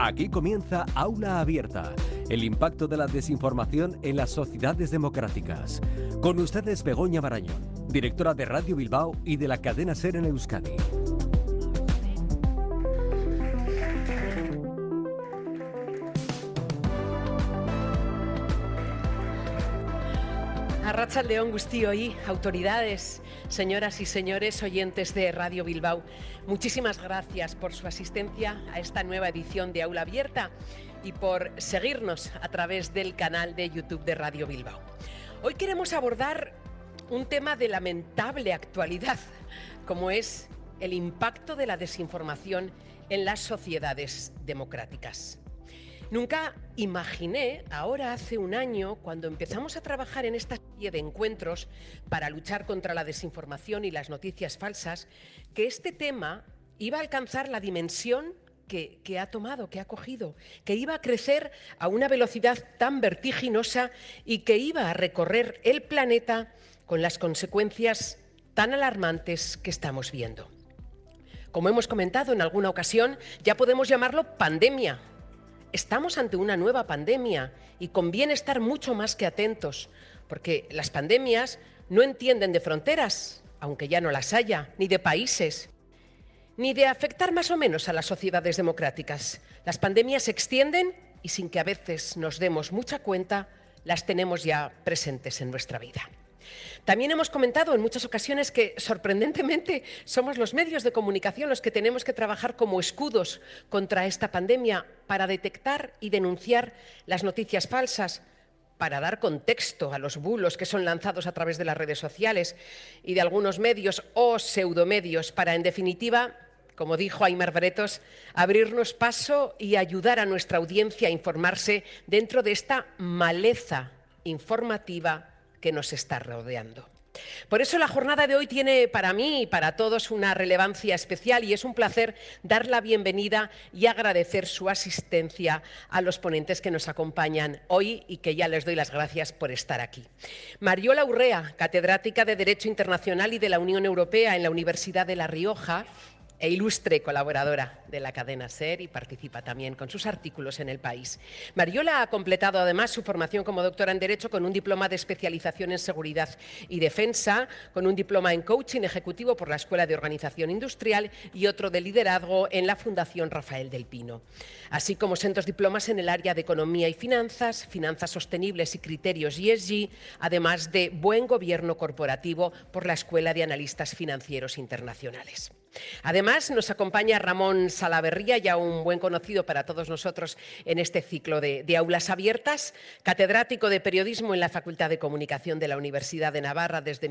Aquí comienza Aula Abierta, el impacto de la desinformación en las sociedades democráticas. Con ustedes Begoña Marañón, directora de Radio Bilbao y de la cadena SER en Euskadi. Arratsaldeon guztioi, autoridades, señoras y señores oyentes de Radio Bilbao. Muchísimas gracias por su asistencia a esta nueva edición de Aula Abierta y por seguirnos a través del canal de YouTube de Radio Bilbao. Hoy queremos abordar un tema de lamentable actualidad, como es el impacto de la desinformación en las sociedades democráticas. Nunca imaginé, ahora hace un año, cuando empezamos a trabajar en esta serie de encuentros para luchar contra la desinformación y las noticias falsas, que este tema iba a alcanzar la dimensión que ha tomado, que ha cogido, que iba a crecer a una velocidad tan vertiginosa y que iba a recorrer el planeta con las consecuencias tan alarmantes que estamos viendo. Como hemos comentado en alguna ocasión, ya podemos llamarlo pandemia. Estamos ante una nueva pandemia y conviene estar mucho más que atentos, porque las pandemias no entienden de fronteras, aunque ya no las haya, ni de países, ni de afectar más o menos a las sociedades democráticas. Las pandemias se extienden y sin que a veces nos demos mucha cuenta, las tenemos ya presentes en nuestra vida. También hemos comentado en muchas ocasiones que, sorprendentemente, somos los medios de comunicación los que tenemos que trabajar como escudos contra esta pandemia para detectar y denunciar las noticias falsas, para dar contexto a los bulos que son lanzados a través de las redes sociales y de algunos medios o pseudomedios para, en definitiva, como dijo Aimar Bretos, abrirnos paso y ayudar a nuestra audiencia a informarse dentro de esta maleza informativa que nos está rodeando. Por eso la jornada de hoy tiene para mí y para todos una relevancia especial y es un placer dar la bienvenida y agradecer su asistencia a los ponentes que nos acompañan hoy y que ya les doy las gracias por estar aquí. Mariola Urrea, catedrática de Derecho Internacional y de la Unión Europea en la Universidad de La Rioja, e ilustre colaboradora de la cadena SER y participa también con sus artículos en El País. Mariola ha completado además su formación como doctora en Derecho con un diploma de especialización en Seguridad y Defensa, con un diploma en Coaching Ejecutivo por la Escuela de Organización Industrial y otro de Liderazgo en la Fundación Rafael del Pino, así como sendos diplomas en el área de Economía y Finanzas, Finanzas Sostenibles y Criterios ESG, además de Buen Gobierno Corporativo por la Escuela de Analistas Financieros Internacionales. Además, nos acompaña Ramón Salaverría, ya un buen conocido para todos nosotros en este ciclo de aulas abiertas, catedrático de Periodismo en la Facultad de Comunicación de la Universidad de Navarra desde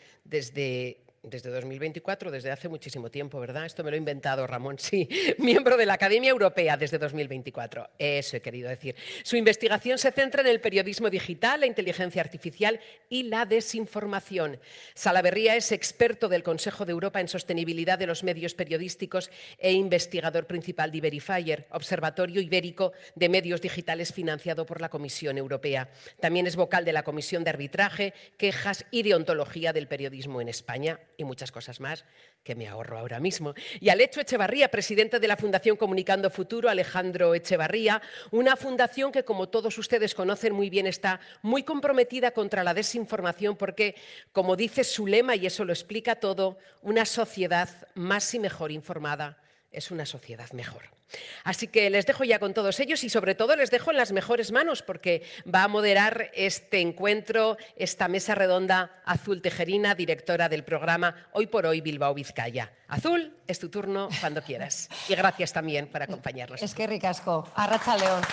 2024, desde hace muchísimo tiempo, ¿verdad? Esto me lo he inventado, Ramón, sí. Miembro de la Academia Europea desde 2024, eso he querido decir. Su investigación se centra en el periodismo digital, la inteligencia artificial y la desinformación. Salaverría es experto del Consejo de Europa en sostenibilidad de los medios periodísticos e investigador principal de Iberifier, Observatorio Ibérico de Medios Digitales financiado por la Comisión Europea. También es vocal de la Comisión de Arbitraje, Quejas y Deontología del Periodismo en España, y muchas cosas más que me ahorro ahora mismo. Y Alecho Echevarría, presidente de la Fundación Comunicando Futuro, Alejandro Echevarría, una fundación que, como todos ustedes conocen muy bien, está muy comprometida contra la desinformación porque, como dice su lema, y eso lo explica todo, una sociedad más y mejor informada es una sociedad mejor. Así que les dejo ya con todos ellos y sobre todo les dejo en las mejores manos porque va a moderar este encuentro, esta mesa redonda, Azul Tejerina, directora del programa Hoy por Hoy Bilbao Vizcaya. Azul, es tu turno cuando quieras. Y gracias también por acompañarnos. Es que ricasco. Arratsaldeon.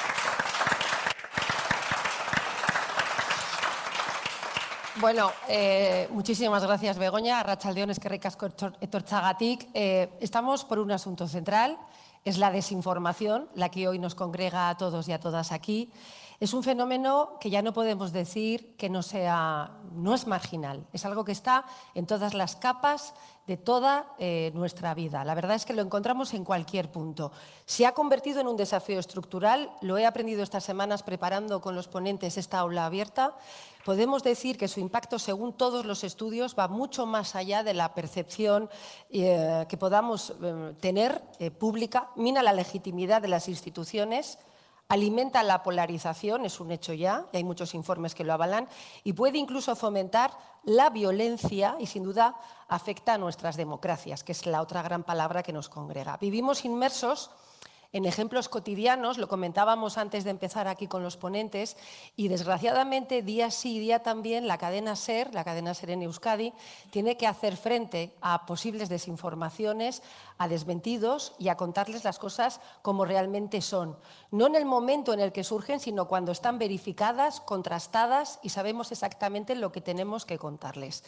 Bueno, muchísimas gracias, Begoña. Arratsaldeon, es que ricasco etortzagatik. Estamos por un asunto central, es la desinformación, la que hoy nos congrega a todos y a todas aquí. Es un fenómeno que ya no podemos decir que no es marginal, es algo que está en todas las capas de toda nuestra vida. La verdad es que lo encontramos en cualquier punto. Se ha convertido en un desafío estructural, lo he aprendido estas semanas preparando con los ponentes esta aula abierta. Podemos decir que su impacto, según todos los estudios, va mucho más allá de la percepción que podamos tener pública, mina la legitimidad de las instituciones, alimenta la polarización, es un hecho ya, y hay muchos informes que lo avalan, y puede incluso fomentar la violencia y, sin duda, afecta a nuestras democracias, que es la otra gran palabra que nos congrega. Vivimos inmersos en ejemplos cotidianos, lo comentábamos antes de empezar aquí con los ponentes, y desgraciadamente día sí y día también la cadena SER en Euskadi, tiene que hacer frente a posibles desinformaciones, a desmentidos y a contarles las cosas como realmente son. No en el momento en el que surgen, sino cuando están verificadas, contrastadas y sabemos exactamente lo que tenemos que contarles.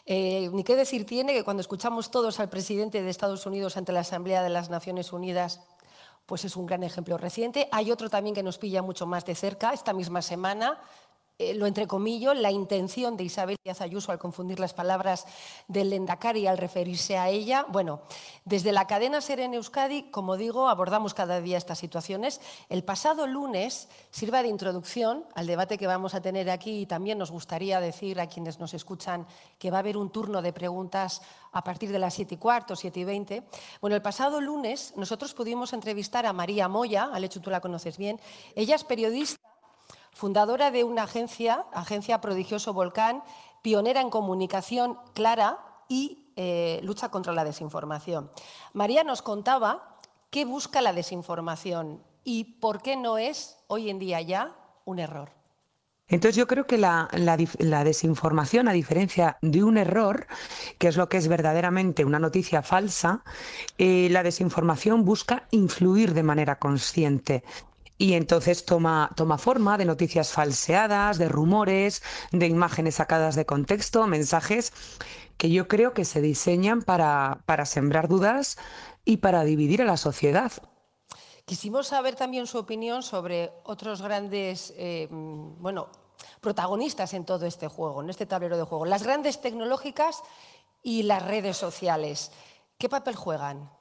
Ni qué decir tiene que cuando escuchamos todos al presidente de Estados Unidos ante la Asamblea de las Naciones Unidas, pues es un gran ejemplo reciente. Hay otro también que nos pilla mucho más de cerca, esta misma semana, lo entrecomillo, la intención de Isabel Díaz Ayuso al confundir las palabras del Lehendakari al referirse a ella. Bueno, desde la cadena SER en Euskadi, como digo, abordamos cada día estas situaciones. El pasado lunes sirva de introducción al debate que vamos a tener aquí y también nos gustaría decir a quienes nos escuchan que va a haber un turno de preguntas a partir de las 7:15, 7:20. Bueno, el pasado lunes nosotros pudimos entrevistar a María Moya, Alechu, tú la conoces bien. Ella es periodista, fundadora de una agencia Prodigioso Volcán, pionera en comunicación clara y lucha contra la desinformación. María nos contaba qué busca la desinformación y por qué no es hoy en día ya un error. Entonces yo creo que la desinformación, a diferencia de un error, que es lo que es verdaderamente una noticia falsa, la desinformación busca influir de manera consciente. Y entonces toma forma de noticias falseadas, de rumores, de imágenes sacadas de contexto, mensajes que yo creo que se diseñan para sembrar dudas y para dividir a la sociedad. Quisimos saber también su opinión sobre otros grandes protagonistas en todo este juego, en este tablero de juego. Las grandes tecnológicas y las redes sociales. ¿Qué papel juegan?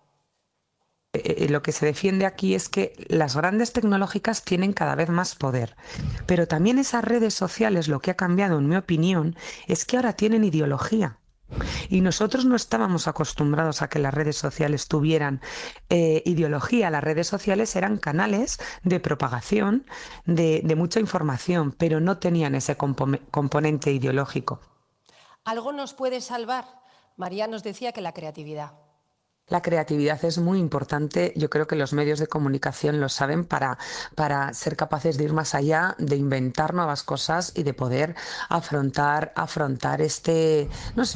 Lo que se defiende aquí es que las grandes tecnológicas tienen cada vez más poder, pero también esas redes sociales, lo que ha cambiado, en mi opinión, es que ahora tienen ideología. Y nosotros no estábamos acostumbrados a que las redes sociales tuvieran ideología. Las redes sociales eran canales de propagación de mucha información, pero no tenían ese componente ideológico. ¿Algo nos puede salvar? María nos decía que la creatividad. La creatividad es muy importante. Yo creo que los medios de comunicación lo saben para ser capaces de ir más allá, de inventar nuevas cosas y de poder afrontar este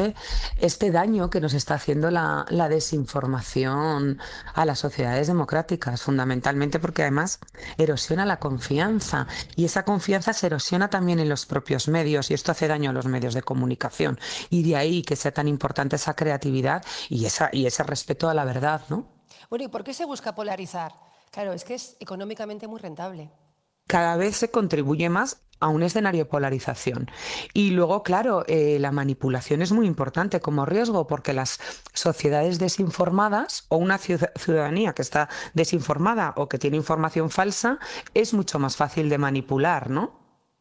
daño que nos está haciendo la desinformación a las sociedades democráticas, fundamentalmente porque además erosiona la confianza y esa confianza se erosiona también en los propios medios y esto hace daño a los medios de comunicación. Y de ahí que sea tan importante esa creatividad y ese respeto a la verdad, ¿no? Bueno, ¿y por qué se busca polarizar? Claro, es que es económicamente muy rentable. Cada vez se contribuye más a un escenario de polarización. Y luego, claro, la manipulación es muy importante como riesgo porque las sociedades desinformadas o una ciudadanía que está desinformada o que tiene información falsa es mucho más fácil de manipular, ¿no?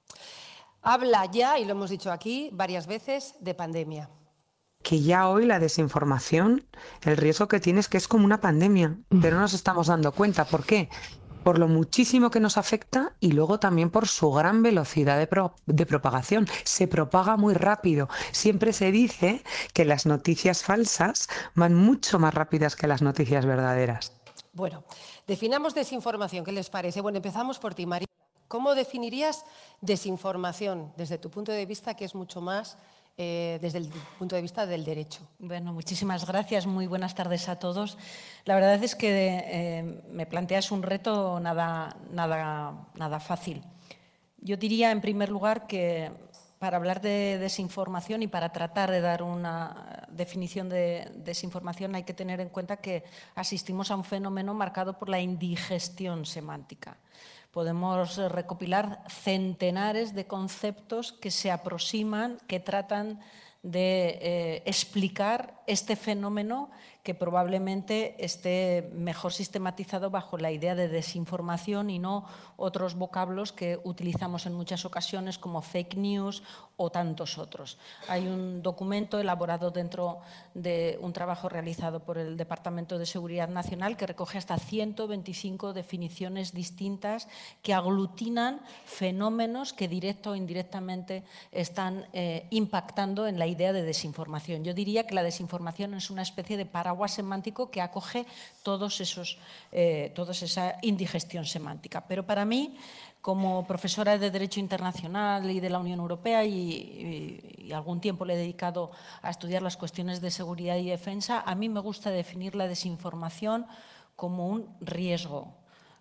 Habla ya, y lo hemos dicho aquí varias veces, de pandemia. Que ya hoy la desinformación, el riesgo que tiene es que es como una pandemia, pero no nos estamos dando cuenta. ¿Por qué? Por lo muchísimo que nos afecta y luego también por su gran velocidad de propagación. Se propaga muy rápido. Siempre se dice que las noticias falsas van mucho más rápidas que las noticias verdaderas. Bueno, definamos desinformación. ¿Qué les parece? Bueno, empezamos por ti, María. ¿Cómo definirías desinformación desde tu punto de vista, que es mucho más desde el punto de vista del derecho? Bueno, muchísimas gracias. Muy buenas tardes a todos. La verdad es que me planteas un reto nada fácil. Yo diría, en primer lugar, que para hablar de desinformación y para tratar de dar una definición de desinformación hay que tener en cuenta que asistimos a un fenómeno marcado por la indigestión semántica. Podemos recopilar centenares de conceptos que se aproximan, que tratan de explicar este fenómeno que probablemente esté mejor sistematizado bajo la idea de desinformación y no otros vocablos que utilizamos en muchas ocasiones como fake news o tantos otros. Hay un documento elaborado dentro de un trabajo realizado por el Departamento de Seguridad Nacional que recoge hasta 125 definiciones distintas que aglutinan fenómenos que directo o indirectamente están impactando en la idea de desinformación. Yo diría que la desinformación es una especie de paraguas semántico que acoge toda esa indigestión semántica. Pero para mí, como profesora de Derecho Internacional y de la Unión Europea y algún tiempo le he dedicado a estudiar las cuestiones de seguridad y defensa, a mí me gusta definir la desinformación como un riesgo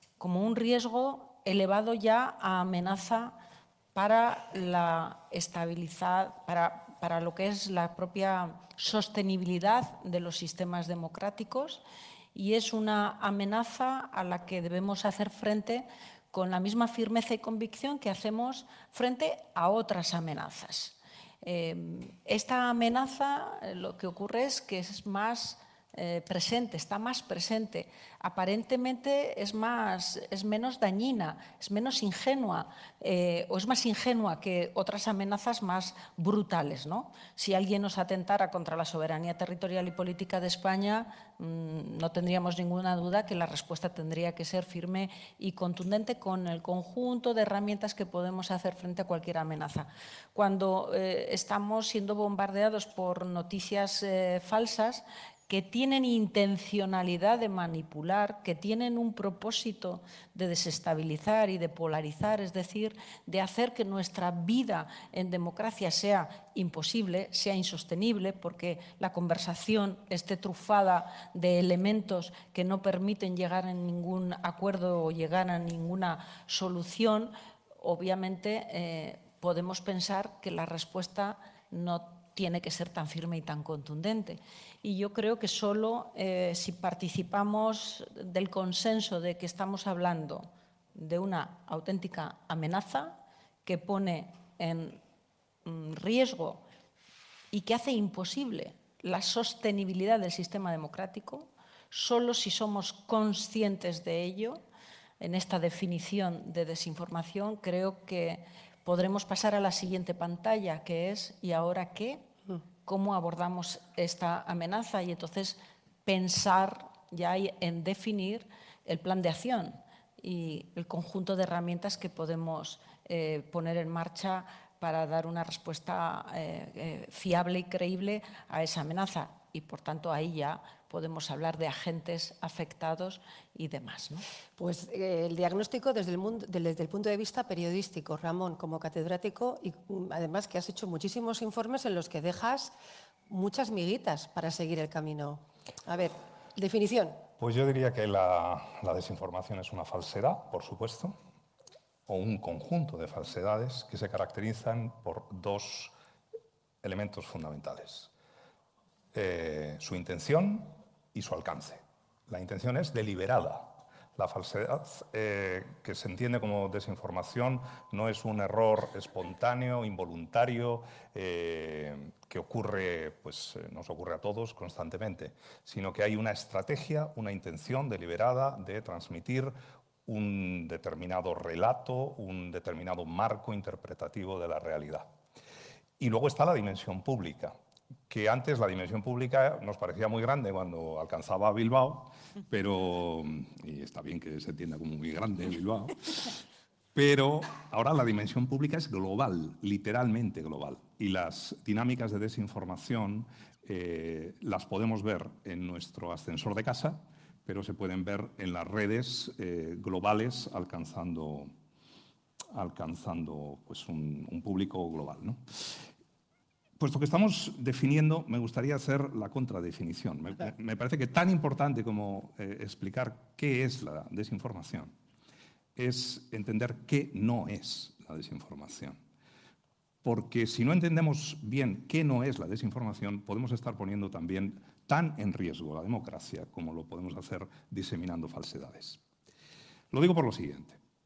elevado ya a amenaza para la estabilidad, para lo que es la propia sostenibilidad de los sistemas democráticos, y es una amenaza a la que debemos hacer frente con la misma firmeza y convicción que hacemos frente a otras amenazas. Esta amenaza, lo que ocurre es que es más presente, está más presente. Aparentemente es menos dañina, es menos ingenua o es más ingenua que otras amenazas más brutales, ¿no? Si alguien nos atentara contra la soberanía territorial y política de España, no tendríamos ninguna duda que la respuesta tendría que ser firme y contundente con el conjunto de herramientas que podemos hacer frente a cualquier amenaza. Cuando estamos siendo bombardeados por noticias falsas, que tienen intencionalidad de manipular, que tienen un propósito de desestabilizar y de polarizar, es decir, de hacer que nuestra vida en democracia sea imposible, sea insostenible, porque la conversación esté trufada de elementos que no permiten llegar a ningún acuerdo o llegar a ninguna solución. Obviamente podemos pensar que la respuesta no tiene que ser tan firme y tan contundente. Y yo creo que solo si participamos del consenso de que estamos hablando de una auténtica amenaza que pone en riesgo y que hace imposible la sostenibilidad del sistema democrático, solo si somos conscientes de ello, en esta definición de desinformación, creo que podremos pasar a la siguiente pantalla, que es ¿y ahora qué? ¿Cómo abordamos esta amenaza? Y entonces pensar ya en definir el plan de acción y el conjunto de herramientas que podemos poner en marcha para dar una respuesta fiable y creíble a esa amenaza. Y, por tanto, ahí ya podemos hablar de agentes afectados y demás, ¿no? Pues el diagnóstico desde el punto de vista periodístico, Ramón, como catedrático, y además que has hecho muchísimos informes en los que dejas muchas miguitas para seguir el camino. A ver, definición. Pues yo diría que la desinformación es una falsedad, por supuesto, o un conjunto de falsedades que se caracterizan por dos elementos fundamentales. Su intención y su alcance. La intención es deliberada. La falsedad, que se entiende como desinformación, no es un error espontáneo, involuntario, que ocurre, pues nos ocurre a todos constantemente, sino que hay una estrategia, una intención deliberada de transmitir un determinado relato, un determinado marco interpretativo de la realidad. Y luego está la dimensión pública, que antes la dimensión pública nos parecía muy grande cuando alcanzaba a Bilbao, pero, y está bien que se entienda como muy grande Bilbao, pero ahora la dimensión pública es global, literalmente global, y las dinámicas de desinformación las podemos ver en nuestro ascensor de casa, pero se pueden ver en las redes globales alcanzando pues, un público global, ¿no? Puesto que estamos definiendo, me gustaría hacer la contradefinición. Me parece que tan importante como explicar qué es la desinformación es entender qué no es la desinformación. Porque si no entendemos bien qué no es la desinformación, podemos estar poniendo también tan en riesgo la democracia como lo podemos hacer diseminando falsedades. Lo digo por lo siguiente.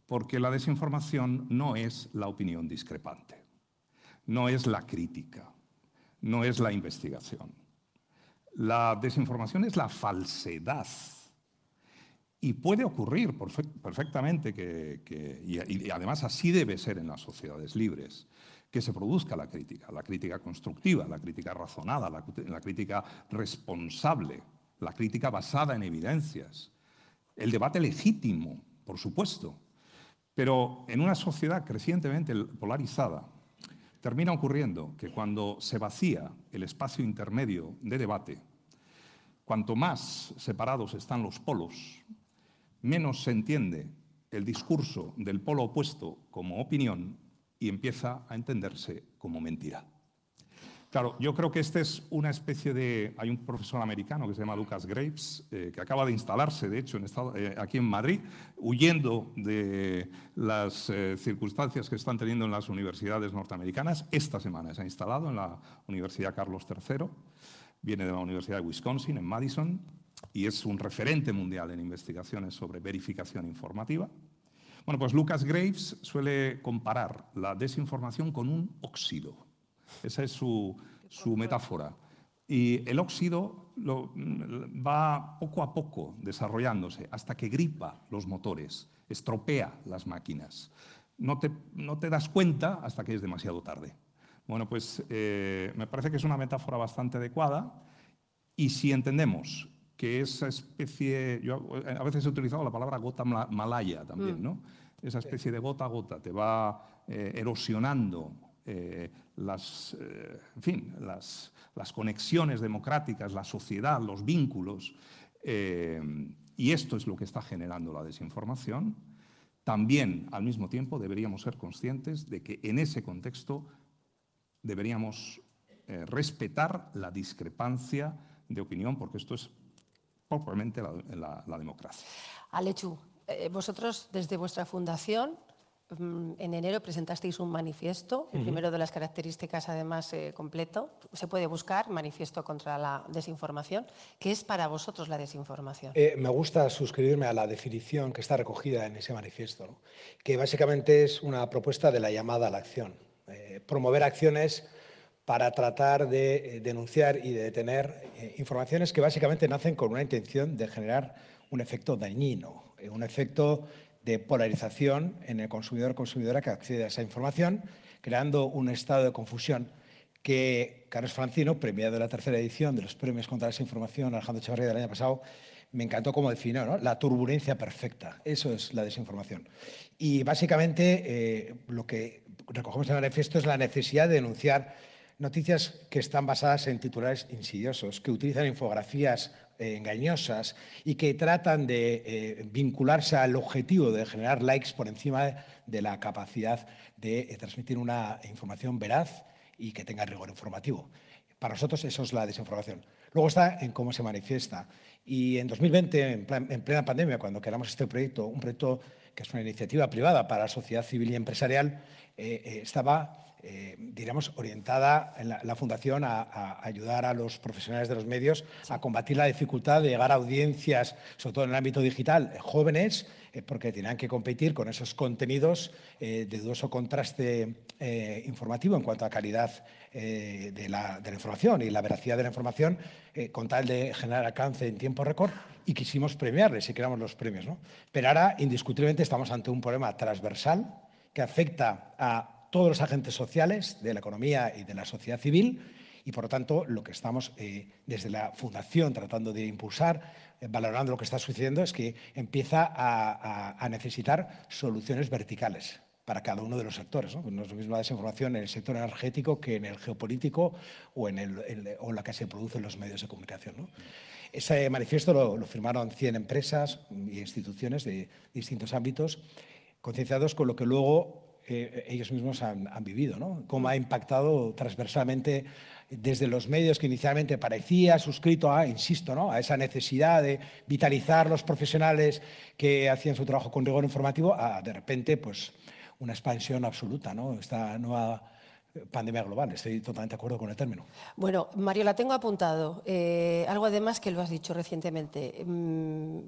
porque la desinformación no es la opinión discrepante, no es la crítica, no es la investigación. La desinformación es la falsedad. Y puede ocurrir perfectamente y además así debe ser en las sociedades libres, que se produzca la crítica constructiva, la crítica razonada, la crítica responsable, la crítica basada en evidencias, el debate legítimo, por supuesto. Pero en una sociedad crecientemente polarizada, termina ocurriendo que cuando se vacía el espacio intermedio de debate, cuanto más separados están los polos, menos se entiende el discurso del polo opuesto como opinión y empieza a entenderse como mentira. Claro, yo creo que este es una especie de... Hay un profesor americano que se llama Lucas Graves, que acaba de instalarse, de hecho, aquí en Madrid, huyendo de las circunstancias que están teniendo en las universidades norteamericanas. Esta semana se ha instalado en la Universidad Carlos III, viene de la Universidad de Wisconsin, en Madison, y es un referente mundial en investigaciones sobre verificación informativa. Bueno, pues Lucas Graves suele comparar la desinformación con un óxido. Esa es su metáfora. Y el óxido va poco a poco desarrollándose hasta que gripa los motores, estropea las máquinas. No te das cuenta hasta que es demasiado tarde. Bueno, pues me parece que es una metáfora bastante adecuada y si entendemos que esa especie, yo a veces he utilizado la palabra gota malaya también, ¿no? Esa especie de gota a gota te va erosionando las conexiones democráticas, la sociedad, los vínculos, y esto es lo que está generando la desinformación. También, al mismo tiempo, deberíamos ser conscientes de que en ese contexto deberíamos respetar la discrepancia de opinión, porque esto es propiamente la democracia. Aletxu, vosotros desde vuestra fundación en enero presentasteis un manifiesto, el primero de las características además completo. Se puede buscar, Manifiesto contra la Desinformación. ¿Qué es para vosotros la desinformación? Me gusta suscribirme a la definición que está recogida en ese manifiesto, ¿no? Que básicamente es una propuesta de la llamada a la acción. Promover acciones para tratar de denunciar y de detener informaciones que básicamente nacen con una intención de generar un efecto dañino, un efecto de polarización en el consumidor o consumidora que accede a esa información, creando un estado de confusión que Carlos Francino, premiado en la tercera edición de los premios contra la desinformación Alejandro Echevarría del año pasado, me encantó cómo definió, ¿no? La turbulencia perfecta. Eso es la desinformación. Y básicamente lo que recogemos en el manifiesto es la necesidad de denunciar noticias que están basadas en titulares insidiosos, que utilizan infografías engañosas y que tratan de vincularse al objetivo de generar likes por encima de la capacidad de transmitir una información veraz y que tenga rigor informativo. Para nosotros eso es la desinformación. Luego está en cómo se manifiesta. Y en 2020, en plena pandemia, cuando creamos este proyecto, un proyecto que es una iniciativa privada para la sociedad civil y empresarial, estaba diríamos, orientada en la Fundación a ayudar a los profesionales de los medios a combatir la dificultad de llegar a audiencias, sobre todo en el ámbito digital, jóvenes, porque tenían que competir con esos contenidos de dudoso contraste informativo en cuanto a calidad de la información y la veracidad de la información, con tal de generar alcance en tiempo récord, y quisimos premiarles y creamos los premios, ¿no? Pero ahora, indiscutiblemente, estamos ante un problema transversal que afecta a todos los agentes sociales de la economía y de la sociedad civil y, por lo tanto, lo que estamos desde la Fundación tratando de impulsar, valorando lo que está sucediendo, es que empieza a necesitar soluciones verticales para cada uno de los sectores, ¿no? No es lo mismo la desinformación en el sector energético que en el geopolítico o en la que se produce en los medios de comunicación, ¿no? Ese manifiesto lo firmaron 100 empresas e instituciones de distintos ámbitos, concienciados con lo que luego ellos mismos han vivido, ¿no? Cómo ha impactado transversalmente desde los medios que inicialmente parecía suscrito a, insisto, ¿no?, a esa necesidad de vitalizar los profesionales que hacían su trabajo con rigor informativo, a de repente pues una expansión absoluta, ¿no? Esta nueva pandemia global. Estoy totalmente de acuerdo con el término. Bueno, Mario, la tengo apuntado. Algo además que lo has dicho recientemente.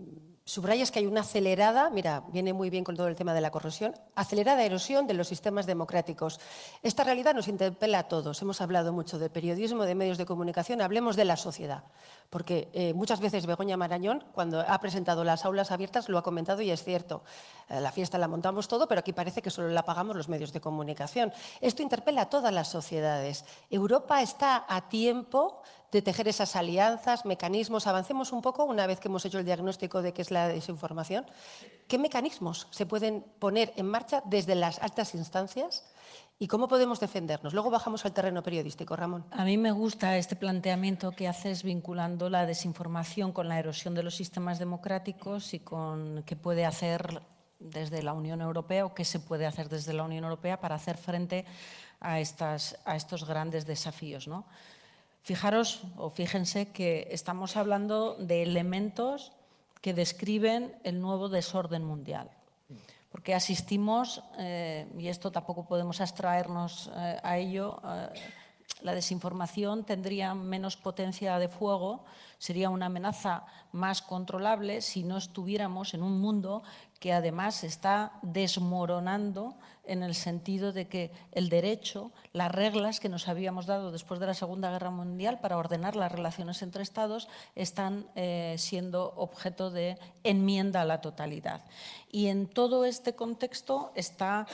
subrayas que hay una acelerada, mira, viene muy bien con todo el tema de la corrosión, acelerada erosión de los sistemas democráticos. Esta realidad nos interpela a todos. Hemos hablado mucho de periodismo, de medios de comunicación, hablemos de la sociedad. Porque muchas veces Begoña Marañón, cuando ha presentado las aulas abiertas, lo ha comentado y es cierto. La fiesta la montamos todo, pero aquí parece que solo la pagamos los medios de comunicación. Esto interpela a todas las sociedades. Europa está a tiempo de tejer esas alianzas, mecanismos. Avancemos un poco una vez que hemos hecho el diagnóstico de qué es la desinformación. ¿Qué mecanismos se pueden poner en marcha desde las altas instancias? ¿Y cómo podemos defendernos? Luego bajamos al terreno periodístico, Ramón. A mí me gusta este planteamiento que haces vinculando la desinformación con la erosión de los sistemas democráticos y con qué puede hacer desde la Unión Europea o qué se puede hacer desde la Unión Europea para hacer frente a estos grandes desafíos, ¿no? Fijaros o fíjense que estamos hablando de elementos que describen el nuevo desorden mundial. Porque asistimos, y esto tampoco podemos abstraernos a ello, la desinformación tendría menos potencia de fuego, sería una amenaza más controlable si no estuviéramos en un mundo que además se está desmoronando en el sentido de que el derecho, las reglas que nos habíamos dado después de la Segunda Guerra Mundial para ordenar las relaciones entre Estados están siendo objeto de enmienda a la totalidad. Y en todo este contexto está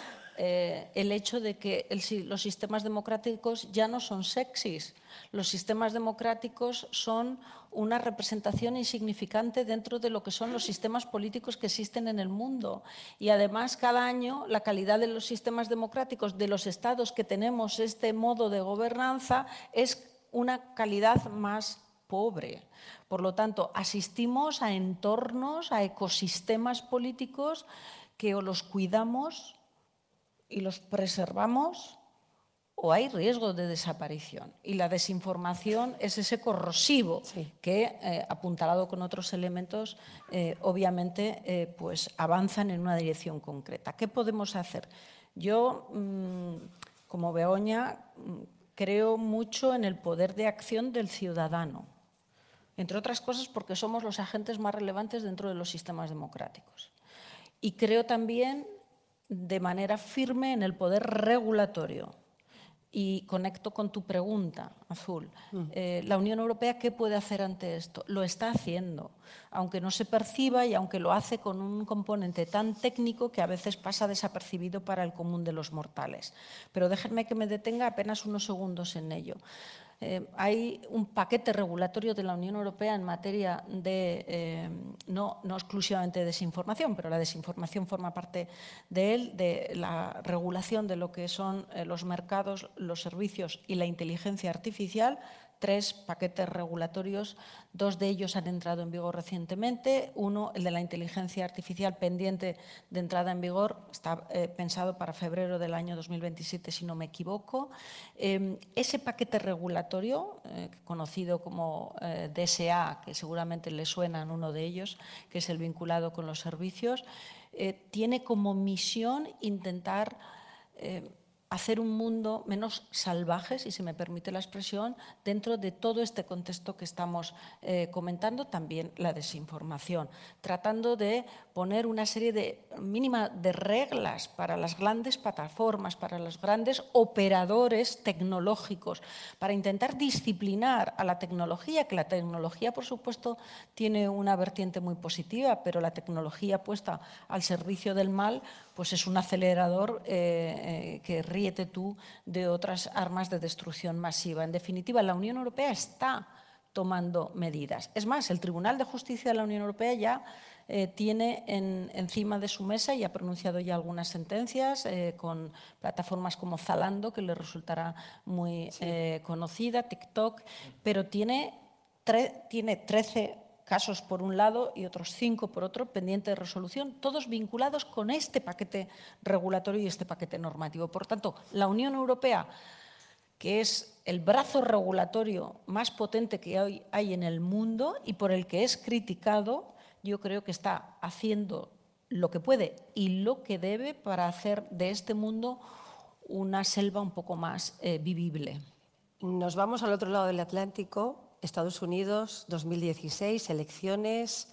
el hecho de que los sistemas democráticos ya no son sexys. Los sistemas democráticos son una representación insignificante dentro de lo que son los sistemas políticos que existen en el mundo. Y además, cada año, la calidad de los sistemas democráticos de los estados que tenemos este modo de gobernanza es una calidad más pobre. Por lo tanto, asistimos a entornos, a ecosistemas políticos que o los cuidamos y los preservamos o hay riesgo de desaparición. Y la desinformación es ese corrosivo que, apuntalado con otros elementos, obviamente pues avanzan en una dirección concreta. ¿Qué podemos hacer? Yo, como Begoña, creo mucho en el poder de acción del ciudadano, entre otras cosas porque somos los agentes más relevantes dentro de los sistemas democráticos. Y creo también de manera firme en el poder regulatorio. Y conecto con tu pregunta, Azul. La Unión Europea, ¿qué puede hacer ante esto? Lo está haciendo, aunque no se perciba y aunque lo hace con un componente tan técnico que a veces pasa desapercibido para el común de los mortales. Pero déjenme que me detenga apenas unos segundos en ello. Hay un paquete regulatorio de la Unión Europea en materia de, no exclusivamente de desinformación, pero la desinformación forma parte de él, de la regulación de lo que son los mercados, los servicios y la inteligencia artificial. 3 paquetes regulatorios, 2 de ellos han entrado en vigor recientemente. Uno, el de la inteligencia artificial, pendiente de entrada en vigor, está pensado para febrero del año 2027, si no me equivoco. Ese paquete regulatorio, conocido como DSA, que seguramente le suenan uno de ellos, que es el vinculado con los servicios, tiene como misión intentar hacer un mundo menos salvaje, si se me permite la expresión, dentro de todo este contexto que estamos comentando, también la desinformación, tratando de poner una serie mínima de reglas para las grandes plataformas, para los grandes operadores tecnológicos, para intentar disciplinar a la tecnología, que la tecnología, por supuesto, tiene una vertiente muy positiva, pero la tecnología puesta al servicio del mal pues es un acelerador que ríete tú de otras armas de destrucción masiva. En definitiva, la Unión Europea está tomando medidas. Es más, el Tribunal de Justicia de la Unión Europea ya tiene encima de su mesa y ha pronunciado ya algunas sentencias con plataformas como Zalando, que le resultará muy conocida, TikTok, pero tiene 13 casos por un lado y otros 5 por otro, pendientes de resolución, todos vinculados con este paquete regulatorio y este paquete normativo. Por tanto, la Unión Europea, que es el brazo regulatorio más potente que hoy hay en el mundo y por el que es criticado, yo creo que está haciendo lo que puede y lo que debe para hacer de este mundo una selva un poco más vivible. Nos vamos al otro lado del Atlántico. Estados Unidos, 2016, elecciones.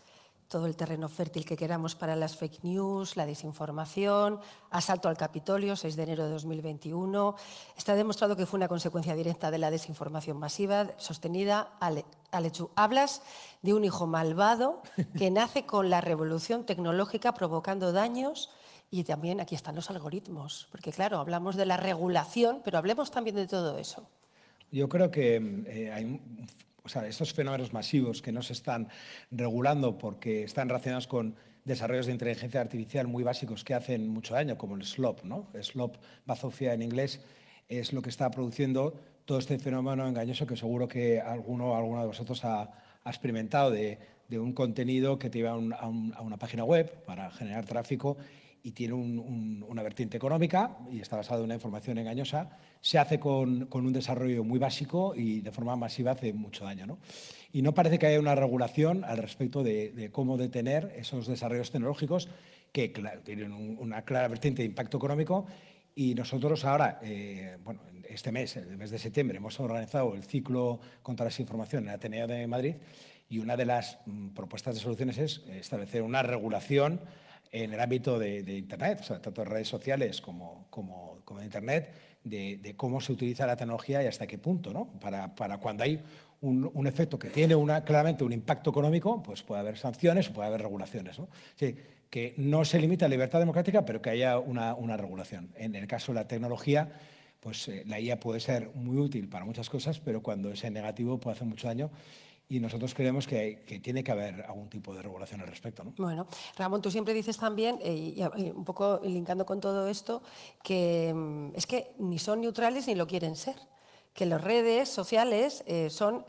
todo el terreno fértil que queramos para las fake news, la desinformación, asalto al Capitolio, 6 de enero de 2021. Está demostrado que fue una consecuencia directa de la desinformación masiva sostenida. Alechu, hablas de un hijo malvado que nace con la revolución tecnológica provocando daños, y también aquí están los algoritmos, porque claro, hablamos de la regulación, pero hablemos también de todo eso. Yo creo que hay estos fenómenos masivos que no se están regulando porque están relacionados con desarrollos de inteligencia artificial muy básicos que hacen mucho daño, como el SLOP, ¿no? SLOP, bazofia en inglés, es lo que está produciendo todo este fenómeno engañoso que seguro que alguno de vosotros ha experimentado, de un contenido que te lleva a una página web para generar tráfico y tiene una vertiente económica y está basado en una información engañosa, se hace con un desarrollo muy básico y de forma masiva hace mucho daño, ¿no? Y no parece que haya una regulación al respecto de cómo detener esos desarrollos tecnológicos que tienen una clara vertiente de impacto económico. Y nosotros ahora, bueno, este mes, el mes de septiembre, hemos organizado el ciclo contra la desinformación en el Ateneo de Madrid y una de las propuestas de soluciones es establecer una regulación en el ámbito de Internet, o sea, tanto en redes sociales como en Internet, de cómo se utiliza la tecnología y hasta qué punto, ¿no? Para cuando hay un efecto que tiene claramente un impacto económico, pues puede haber sanciones o puede haber regulaciones, ¿no? Sí, que no se limita a la libertad democrática, pero que haya una regulación. En el caso de la tecnología, pues la IA puede ser muy útil para muchas cosas, pero cuando es en negativo puede hacer mucho daño. Y nosotros creemos que tiene que haber algún tipo de regulación al respecto, ¿no? Bueno, Ramón, tú siempre dices también, y un poco linkando con todo esto, que es que ni son neutrales ni lo quieren ser, que las redes sociales son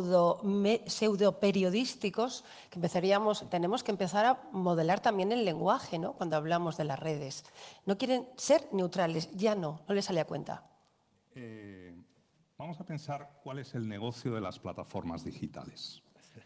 pseudo-periodísticos, que tenemos que empezar a modelar también el lenguaje, ¿no? Cuando hablamos de las redes. No quieren ser neutrales, ya no les sale a cuenta. Vamos a pensar cuál es el negocio de las plataformas digitales.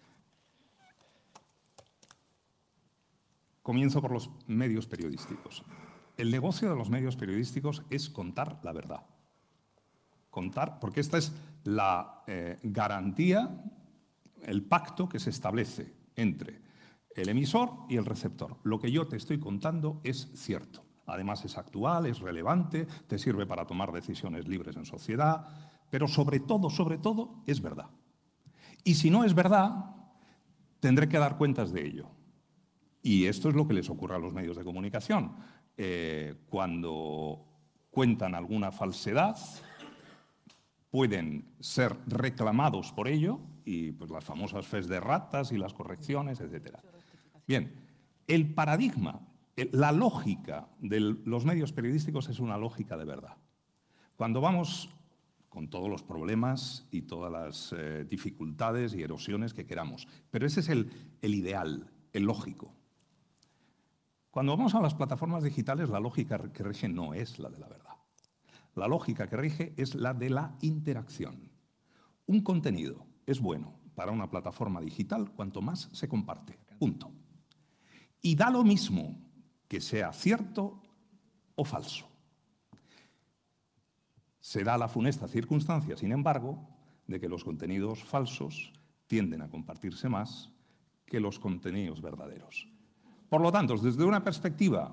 Comienzo por los medios periodísticos. El negocio de los medios periodísticos es contar la verdad. Contar, porque esta es la garantía, el pacto que se establece entre el emisor y el receptor. Lo que yo te estoy contando es cierto. Además es actual, es relevante, te sirve para tomar decisiones libres en sociedad, pero sobre todo, es verdad. Y si no es verdad, tendré que dar cuentas de ello. Y esto es lo que les ocurre a los medios de comunicación. Cuando cuentan alguna falsedad, pueden ser reclamados por ello, y pues las famosas fes de ratas y las correcciones, etc. Bien, el paradigma, la lógica de los medios periodísticos es una lógica de verdad. Cuando vamos con todos los problemas y todas las dificultades y erosiones que queramos. Pero ese es el ideal, el lógico. Cuando vamos a las plataformas digitales, la lógica que rige no es la de la verdad. La lógica que rige es la de la interacción. Un contenido es bueno para una plataforma digital cuanto más se comparte. Punto. Y da lo mismo que sea cierto o falso. Se da la funesta circunstancia, sin embargo, de que los contenidos falsos tienden a compartirse más que los contenidos verdaderos. Por lo tanto, desde una perspectiva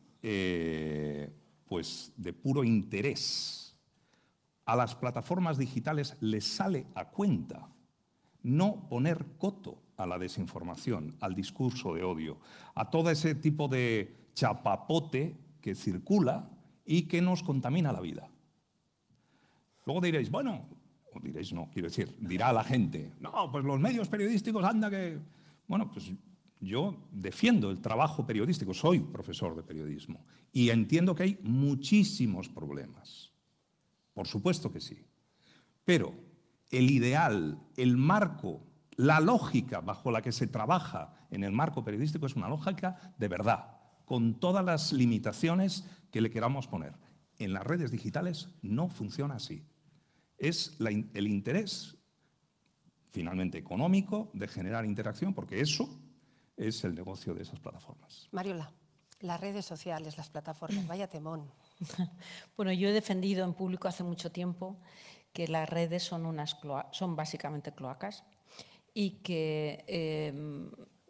pues de puro interés, a las plataformas digitales les sale a cuenta no poner coto a la desinformación, al discurso de odio, a todo ese tipo de chapapote que circula y que nos contamina la vida. Luego diréis, bueno, o diréis no, quiero decir, dirá la gente, no, pues los medios periodísticos anda que... Bueno, pues yo defiendo el trabajo periodístico, soy profesor de periodismo y entiendo que hay muchísimos problemas. Por supuesto que sí. Pero el ideal, el marco, la lógica bajo la que se trabaja en el marco periodístico es una lógica de verdad, con todas las limitaciones que le queramos poner. En las redes digitales no funciona así. Es el interés, finalmente económico, de generar interacción, porque eso es el negocio de esas plataformas. Mariola, las redes sociales, las plataformas, vaya temón. Bueno, yo he defendido en público hace mucho tiempo que las redes son básicamente cloacas y que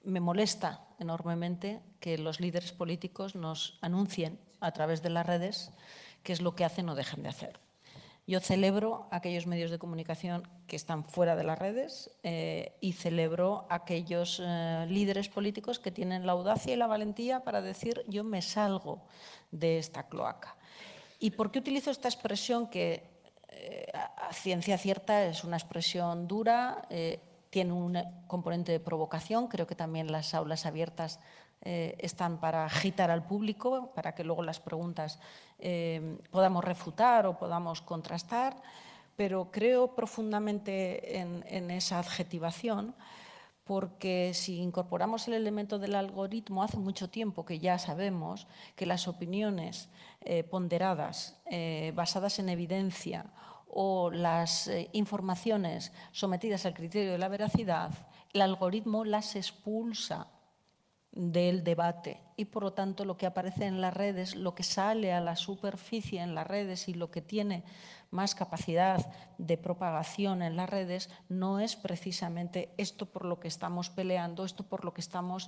me molesta enormemente que los líderes políticos nos anuncien a través de las redes qué es lo que hacen o dejan de hacer. Yo celebro aquellos medios de comunicación que están fuera de las redes y celebro aquellos líderes políticos que tienen la audacia y la valentía para decir yo me salgo de esta cloaca. ¿Y por qué utilizo esta expresión que a ciencia cierta es una expresión dura, tiene un componente de provocación? Creo que también las aulas abiertas están para agitar al público, para que luego las preguntas podamos refutar o podamos contrastar, pero creo profundamente en esa adjetivación, porque si incorporamos el elemento del algoritmo, hace mucho tiempo que ya sabemos que las opiniones ponderadas, basadas en evidencia, o las informaciones sometidas al criterio de la veracidad, el algoritmo las expulsa del debate y, por lo tanto, lo que aparece en las redes, lo que sale a la superficie en las redes y lo que tiene más capacidad de propagación en las redes no es precisamente esto por lo que estamos peleando, esto por lo que estamos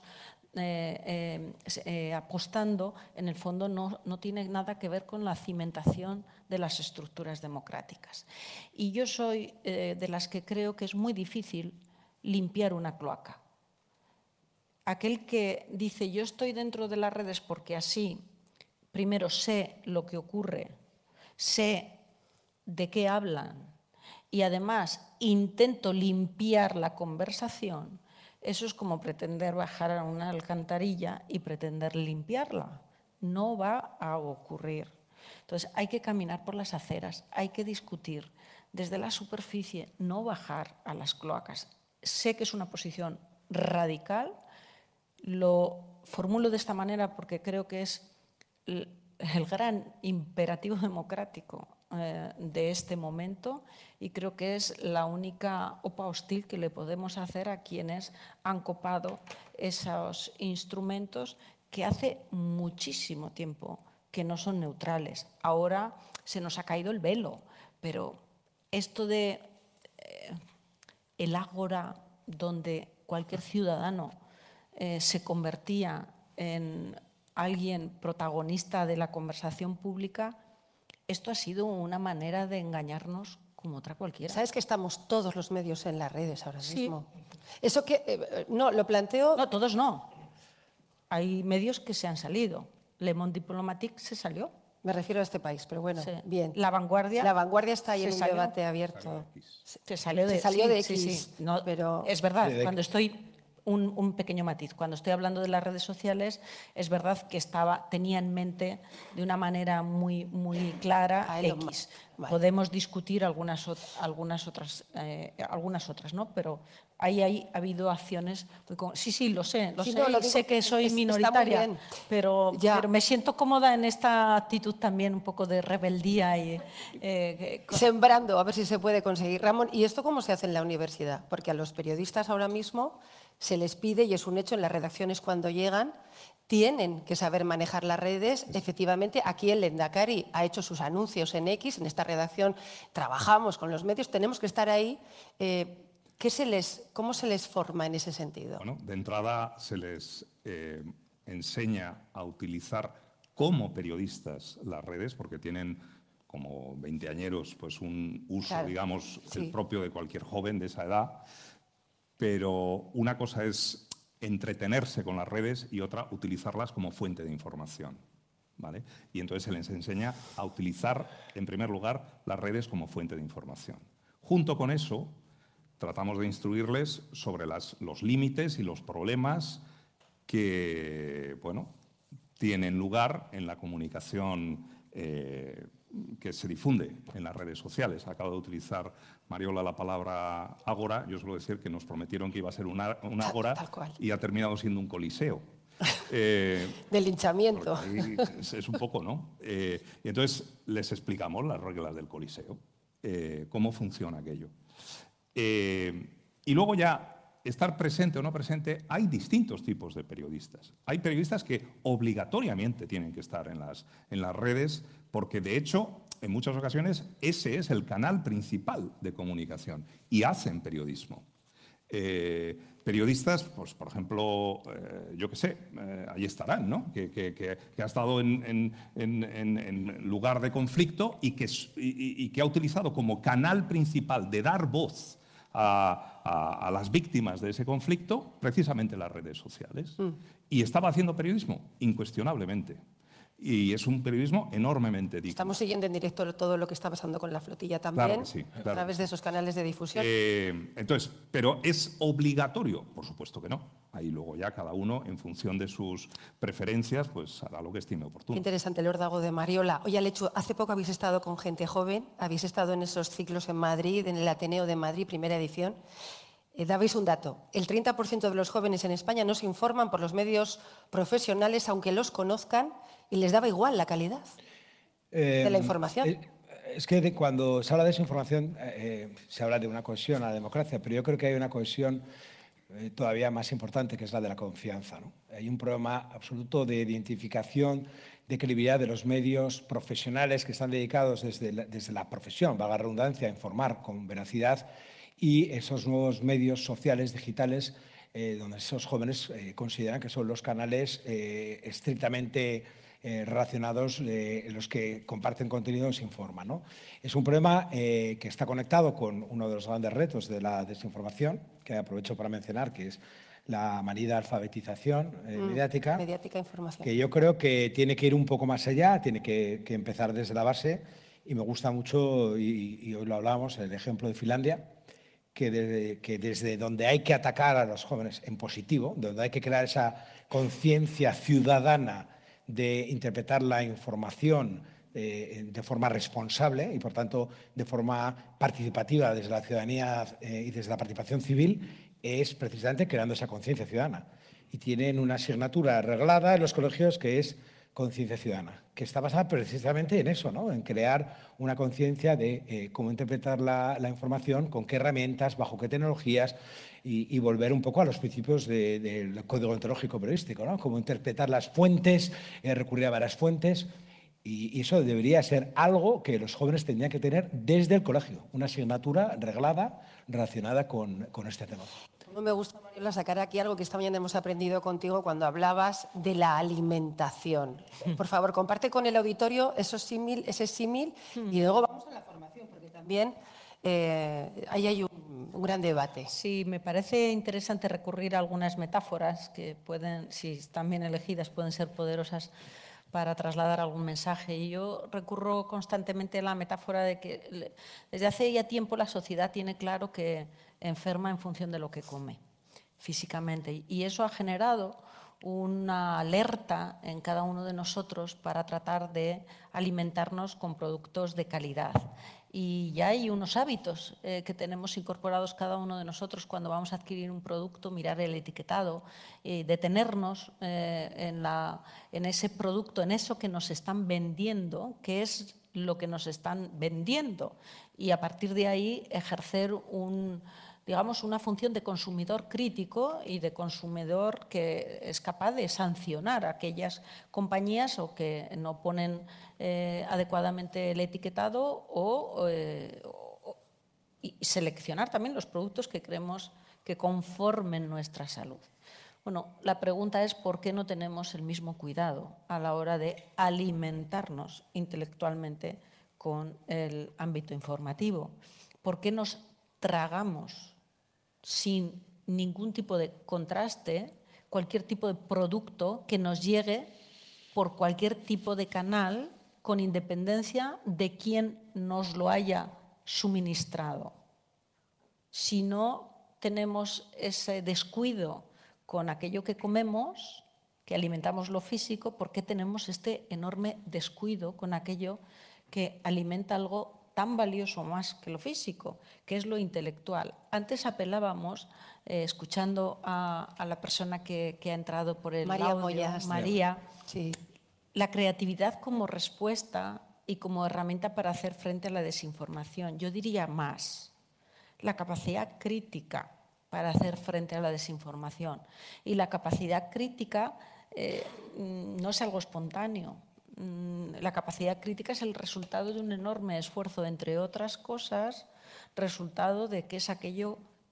apostando. En el fondo no tiene nada que ver con la cimentación de las estructuras democráticas. Y yo soy de las que creo que es muy difícil limpiar una cloaca. Aquel que dice yo estoy dentro de las redes porque así, primero sé lo que ocurre, sé de qué hablan y además intento limpiar la conversación, eso es como pretender bajar a una alcantarilla y pretender limpiarla. No va a ocurrir. Entonces hay que caminar por las aceras, hay que discutir desde la superficie, no bajar a las cloacas. Sé que es una posición radical. Lo formulo de esta manera porque creo que es el gran imperativo democrático de este momento y creo que es la única OPA hostil que le podemos hacer a quienes han copado esos instrumentos que hace muchísimo tiempo que no son neutrales. Ahora se nos ha caído el velo, pero esto de el ágora donde cualquier ciudadano se convertía en alguien protagonista de la conversación pública, esto ha sido una manera de engañarnos como otra cualquiera. ¿Sabes que estamos todos los medios en las redes ahora mismo? Eso que, no, lo planteo... No, todos no. Hay medios que se han salido. Le Monde Diplomatique se salió. Me refiero a este país, pero bueno, sí. Bien. La Vanguardia. La Vanguardia está ahí en un debate abierto. Se salió de X. Sí. No, pero... Es verdad, cuando estoy... Un pequeño matiz. Cuando estoy hablando de las redes sociales, es verdad que tenía en mente de una manera muy clara X. Vale. Podemos discutir algunas otras, ¿no? Pero ahí ha habido acciones... Sí, lo sé, sé que soy minoritaria, pero me siento cómoda en esta actitud también un poco de rebeldía. Sembrando, a ver si se puede conseguir. Ramón, ¿y esto cómo se hace en la universidad? Porque a los periodistas ahora mismo se les pide, y es un hecho en las redacciones cuando llegan, tienen que saber manejar las redes. Efectivamente, aquí el Lehendakari ha hecho sus anuncios en X, en esta redacción trabajamos con los medios, tenemos que estar ahí. ¿Cómo se les forma en ese sentido? Bueno, de entrada se les enseña a utilizar como periodistas las redes, porque tienen como 20añeros pues un uso, claro, digamos, el propio de cualquier joven de esa edad. Pero una cosa es entretenerse con las redes y otra utilizarlas como fuente de información, ¿vale? Y entonces se les enseña a utilizar, en primer lugar, las redes como fuente de información. Junto con eso, tratamos de instruirles sobre los límites y los problemas que, bueno, tienen lugar en la comunicación que se difunde en las redes sociales. Acabo de utilizar, Mariola, la palabra ágora. Yo suelo decir que nos prometieron que iba a ser un ágora y ha terminado siendo un coliseo. De linchamiento. Es un poco, ¿no? Y entonces les explicamos las reglas del coliseo, cómo funciona aquello. Y luego ya, estar presente o no presente, hay distintos tipos de periodistas. Hay periodistas que obligatoriamente tienen que estar en las redes porque, de hecho, en muchas ocasiones ese es el canal principal de comunicación y hacen periodismo. Periodistas, pues por ejemplo, yo qué sé, ahí estarán, ¿no? Que ha estado en lugar de conflicto y que ha utilizado como canal principal de dar voz a las víctimas de ese conflicto precisamente las redes sociales. Y estaba haciendo periodismo, incuestionablemente. Y es un periodismo enormemente digno. Estamos siguiendo en directo todo lo que está pasando con la flotilla también, claro que sí, claro, a través de esos canales de difusión. Entonces, ¿pero es obligatorio? Por supuesto que no. Ahí luego ya cada uno, en función de sus preferencias, pues hará lo que estime oportuno. Qué interesante el órdago de Mariola. Oye, Alechu, hace poco habéis estado con gente joven, habéis estado en esos ciclos en Madrid, en el Ateneo de Madrid, primera edición. Dabais un dato, el 30% de los jóvenes en España no se informan por los medios profesionales, aunque los conozcan, y les daba igual la calidad de la información. Es que cuando se habla de esa información se habla de una cohesión a la democracia, pero yo creo que hay una cohesión todavía más importante, que es la de la confianza, ¿no? Hay un problema absoluto de identificación, de credibilidad de los medios profesionales que están dedicados desde la profesión, valga la redundancia, a informar con veracidad, y esos nuevos medios sociales, digitales, donde esos jóvenes consideran que son los canales estrictamente relacionados los que comparten contenido y se informan, ¿no? Es un problema que está conectado con uno de los grandes retos de la desinformación, que aprovecho para mencionar, que es la manida alfabetización mediática. Mediática, información. Que yo creo que tiene que ir un poco más allá, tiene que empezar desde la base, y me gusta mucho, y hoy lo hablábamos, el ejemplo de Finlandia, que desde donde hay que atacar a los jóvenes en positivo, donde hay que crear esa conciencia ciudadana de interpretar la información de forma responsable y, por tanto, de forma participativa desde la ciudadanía y desde la participación civil, es precisamente creando esa conciencia ciudadana. Y tienen una asignatura reglada en los colegios que es conciencia ciudadana, que está basada precisamente en eso, ¿no? En crear una conciencia de cómo interpretar la información, con qué herramientas, bajo qué tecnologías, y volver un poco a los principios del código ontológico periodístico, ¿no? Cómo interpretar las fuentes, recurrir a varias fuentes, y eso debería ser algo que los jóvenes tendrían que tener desde el colegio, una asignatura reglada relacionada con este tema. No me gusta, Mariola, sacar aquí algo que esta mañana hemos aprendido contigo cuando hablabas de la alimentación. Por favor, comparte con el auditorio ese símil y luego vamos a la formación, porque también ahí hay un gran debate. Sí, me parece interesante recurrir a algunas metáforas que pueden, si están bien elegidas, pueden ser poderosas para trasladar algún mensaje. Y yo recurro constantemente a la metáfora de que desde hace ya tiempo la sociedad tiene claro que enferma en función de lo que come físicamente, y eso ha generado una alerta en cada uno de nosotros para tratar de alimentarnos con productos de calidad. Y ya hay unos hábitos que tenemos incorporados cada uno de nosotros cuando vamos a adquirir un producto, mirar el etiquetado, detenernos en ese producto, en eso que nos están vendiendo, que es lo que nos están vendiendo, y a partir de ahí ejercer una función de consumidor crítico y de consumidor que es capaz de sancionar a aquellas compañías o que no ponen adecuadamente el etiquetado y seleccionar también los productos que creemos que conformen nuestra salud. Bueno, la pregunta es ¿por qué no tenemos el mismo cuidado a la hora de alimentarnos intelectualmente con el ámbito informativo? ¿Por qué nos tragamos sin ningún tipo de contraste cualquier tipo de producto que nos llegue por cualquier tipo de canal, con independencia de quién nos lo haya suministrado? Si no tenemos ese descuido con aquello que comemos, que alimentamos lo físico, ¿por qué tenemos este enorme descuido con aquello que alimenta algo tan valioso más que lo físico, que es lo intelectual? Antes apelábamos, escuchando a la persona que ha entrado por el María audio, Moyas. María, sí, la creatividad como respuesta y como herramienta para hacer frente a la desinformación. Yo diría más, la capacidad crítica para hacer frente a la desinformación. Y la capacidad crítica no es algo espontáneo. La capacidad crítica es el resultado de un enorme esfuerzo, entre otras cosas, resultado de qué es aquello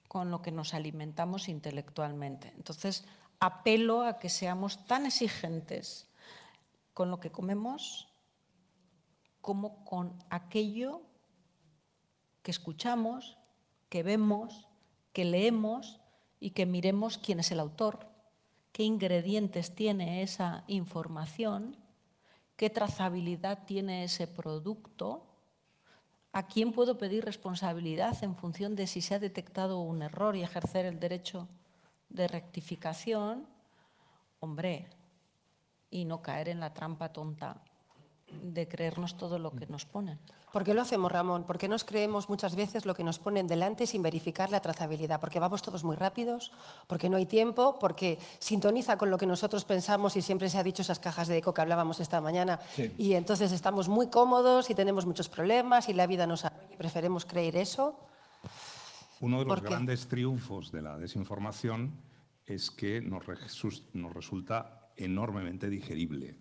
con lo que nos alimentamos intelectualmente. Entonces, apelo a que seamos tan exigentes con lo que comemos como con aquello que escuchamos, que vemos, que leemos y que miremos quién es el autor, qué ingredientes tiene esa información, qué trazabilidad tiene ese producto, a quién puedo pedir responsabilidad en función de si se ha detectado un error y ejercer el derecho de rectificación, hombre, y no caer en la trampa tonta de creernos todo lo que nos ponen. ¿Por qué lo hacemos, Ramón? ¿Por qué nos creemos muchas veces lo que nos ponen delante sin verificar la trazabilidad? Porque vamos todos muy rápidos, porque no hay tiempo, porque sintoniza con lo que nosotros pensamos y siempre se ha dicho esas cajas de eco que hablábamos esta mañana. Sí. Y entonces estamos muy cómodos y tenemos muchos problemas y la vida nos arrolla y preferimos creer eso. Uno de los grandes triunfos de la desinformación es que nos resulta enormemente digerible.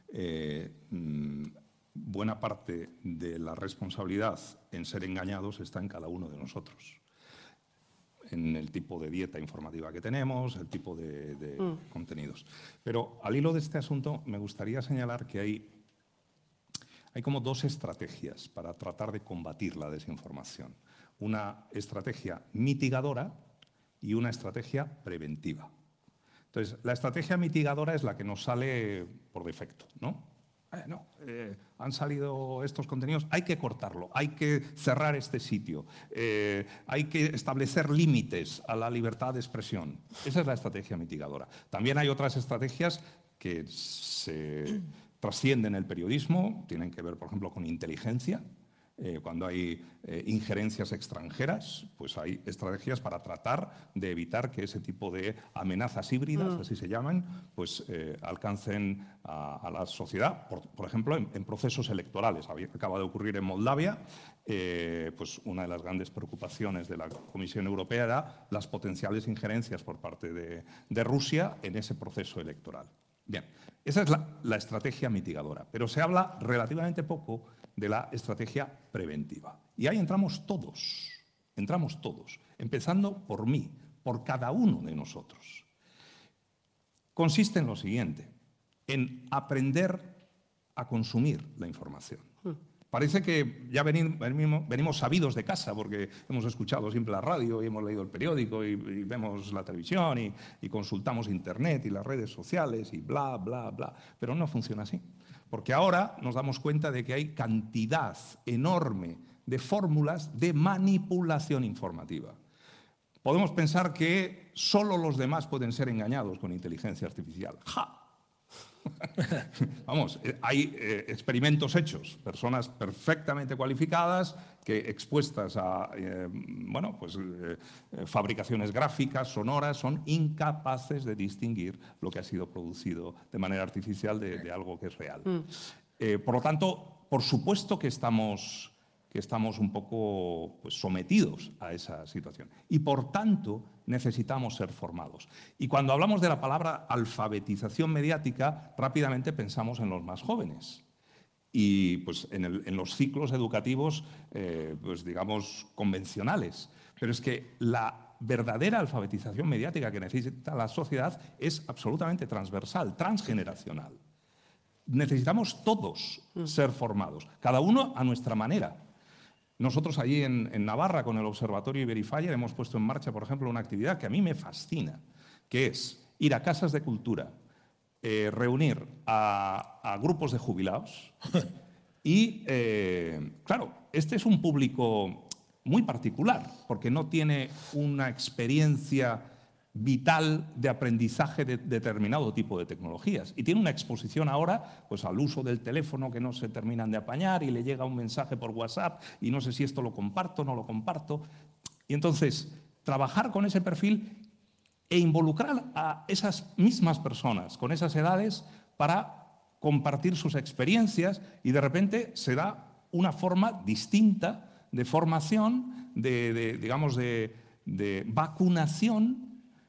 Buena parte de la responsabilidad en ser engañados está en cada uno de nosotros. En el tipo de dieta informativa que tenemos, el tipo de contenidos. Pero al hilo de este asunto me gustaría señalar que hay como dos estrategias para tratar de combatir la desinformación. Una estrategia mitigadora y una estrategia preventiva. Entonces, la estrategia mitigadora es la que nos sale por defecto, ¿no? Han salido estos contenidos, hay que cortarlo, hay que cerrar este sitio, hay que establecer límites a la libertad de expresión. Esa es la estrategia mitigadora. También hay otras estrategias que se trascienden el periodismo, tienen que ver, por ejemplo, con inteligencia. Cuando hay injerencias extranjeras, pues hay estrategias para tratar de evitar que ese tipo de amenazas híbridas, así se llaman, pues alcancen a la sociedad, por ejemplo, en procesos electorales. Acaba de ocurrir en Moldavia, pues una de las grandes preocupaciones de la Comisión Europea era las potenciales injerencias por parte de Rusia en ese proceso electoral. Bien, esa es la estrategia mitigadora, pero se habla relativamente poco de la estrategia preventiva. Y ahí entramos todos, empezando por mí, por cada uno de nosotros. Consiste en lo siguiente, en aprender a consumir la información. Parece que ya venimos sabidos de casa porque hemos escuchado siempre la radio y hemos leído el periódico y vemos la televisión y consultamos Internet y las redes sociales y bla, bla, bla. Pero no funciona así. Porque ahora nos damos cuenta de que hay cantidad enorme de fórmulas de manipulación informativa. Podemos pensar que solo los demás pueden ser engañados con inteligencia artificial. ¡Ja! Vamos, hay experimentos hechos, personas perfectamente cualificadas que expuestas a fabricaciones gráficas, sonoras, son incapaces de distinguir lo que ha sido producido de manera artificial de algo que es real. Por lo tanto, por supuesto que estamos un poco sometidos a esa situación. Y por tanto, necesitamos ser formados. Y cuando hablamos de la palabra alfabetización mediática, rápidamente pensamos en los más jóvenes. Y pues, en los ciclos educativos, digamos, convencionales. Pero es que la verdadera alfabetización mediática que necesita la sociedad es absolutamente transversal, transgeneracional. Necesitamos todos ser formados, cada uno a nuestra manera. Nosotros allí en Navarra, con el Observatorio Iberifyer, hemos puesto en marcha, por ejemplo, una actividad que a mí me fascina, que es ir a casas de cultura, reunir a grupos de jubilados y, claro, este es un público muy particular, porque no tiene una experiencia vital de aprendizaje de determinado tipo de tecnologías. Y tiene una exposición ahora pues, al uso del teléfono que no se terminan de apañar y le llega un mensaje por WhatsApp y no sé si esto lo comparto o no lo comparto. Y entonces, trabajar con ese perfil e involucrar a esas mismas personas con esas edades para compartir sus experiencias y de repente se da una forma distinta de formación, digamos, de vacunación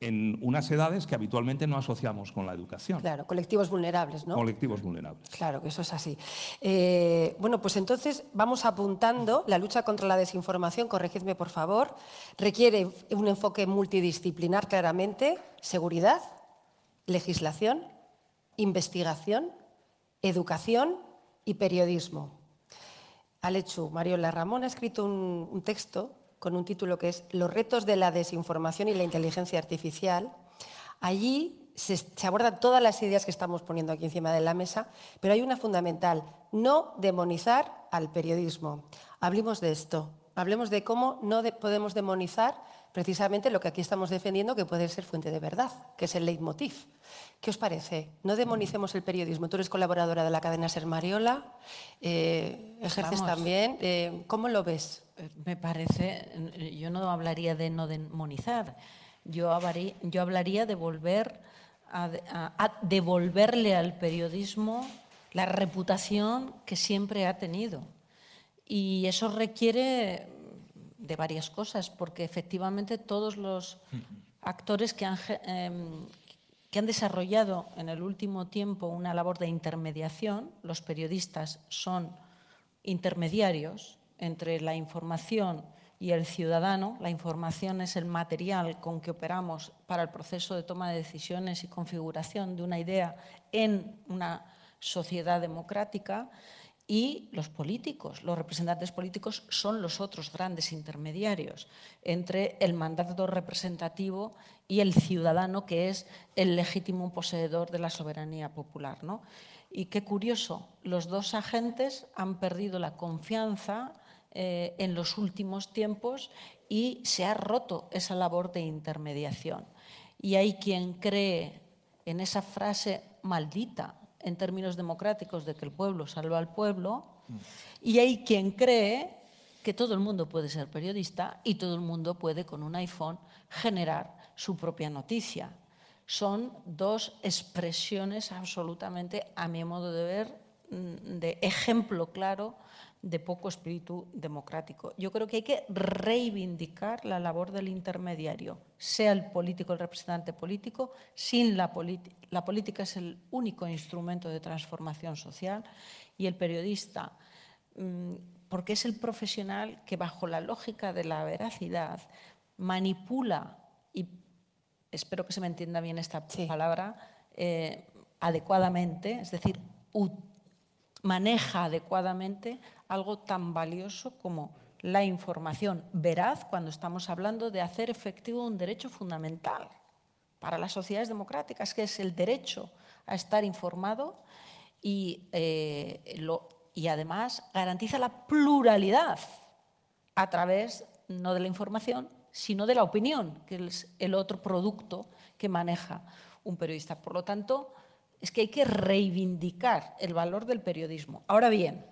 en unas edades que habitualmente no asociamos con la educación. Claro, colectivos vulnerables, ¿no? Colectivos vulnerables. Claro, que eso es así. Bueno, pues entonces vamos apuntando. La lucha contra la desinformación, corregidme por favor, requiere un enfoque multidisciplinar claramente, seguridad, legislación, investigación, educación y periodismo. Alechu, Mariola, Ramón ha escrito un texto con un título que es Los retos de la desinformación y la inteligencia artificial. Allí se abordan todas las ideas que estamos poniendo aquí encima de la mesa, pero hay una fundamental, no demonizar al periodismo. Hablemos de esto, hablemos de cómo no podemos demonizar precisamente lo que aquí estamos defendiendo, que puede ser fuente de verdad, que es el leitmotiv. ¿Qué os parece? No demonicemos el periodismo. Tú eres colaboradora de la cadena SER, Mariola, ejerces también. ¿Cómo lo ves? Me parece, yo no hablaría de no demonizar, yo hablaría de volver a devolverle al periodismo la reputación que siempre ha tenido. Y eso requiere de varias cosas, porque efectivamente todos los actores que han desarrollado en el último tiempo una labor de intermediación, los periodistas son intermediarios entre la información y el ciudadano. La información es el material con que operamos para el proceso de toma de decisiones y configuración de una idea en una sociedad democrática. Y los políticos, los representantes políticos son los otros grandes intermediarios entre el mandato representativo y el ciudadano, que es el legítimo poseedor de la soberanía popular, ¿no? Y qué curioso, los dos agentes han perdido la confianza en los últimos tiempos y se ha roto esa labor de intermediación. Y hay quien cree en esa frase maldita, en términos democráticos, de que el pueblo salva al pueblo, y hay quien cree que todo el mundo puede ser periodista y todo el mundo puede, con un iPhone, generar su propia noticia. Son dos expresiones absolutamente, a mi modo de ver, de ejemplo claro de poco espíritu democrático. Yo creo que hay que reivindicar la labor del intermediario, sea el político, el representante político. Sin la política es el único instrumento de transformación social, y el periodista, porque es el profesional que, bajo la lógica de la veracidad, manipula, y espero que se me entienda bien esta palabra, adecuadamente, es decir, maneja adecuadamente algo tan valioso como la información veraz, cuando estamos hablando de hacer efectivo un derecho fundamental para las sociedades democráticas, que es el derecho a estar informado, y además garantiza la pluralidad a través no de la información, sino de la opinión, que es el otro producto que maneja un periodista. Por lo tanto, es que hay que reivindicar el valor del periodismo. Ahora bien,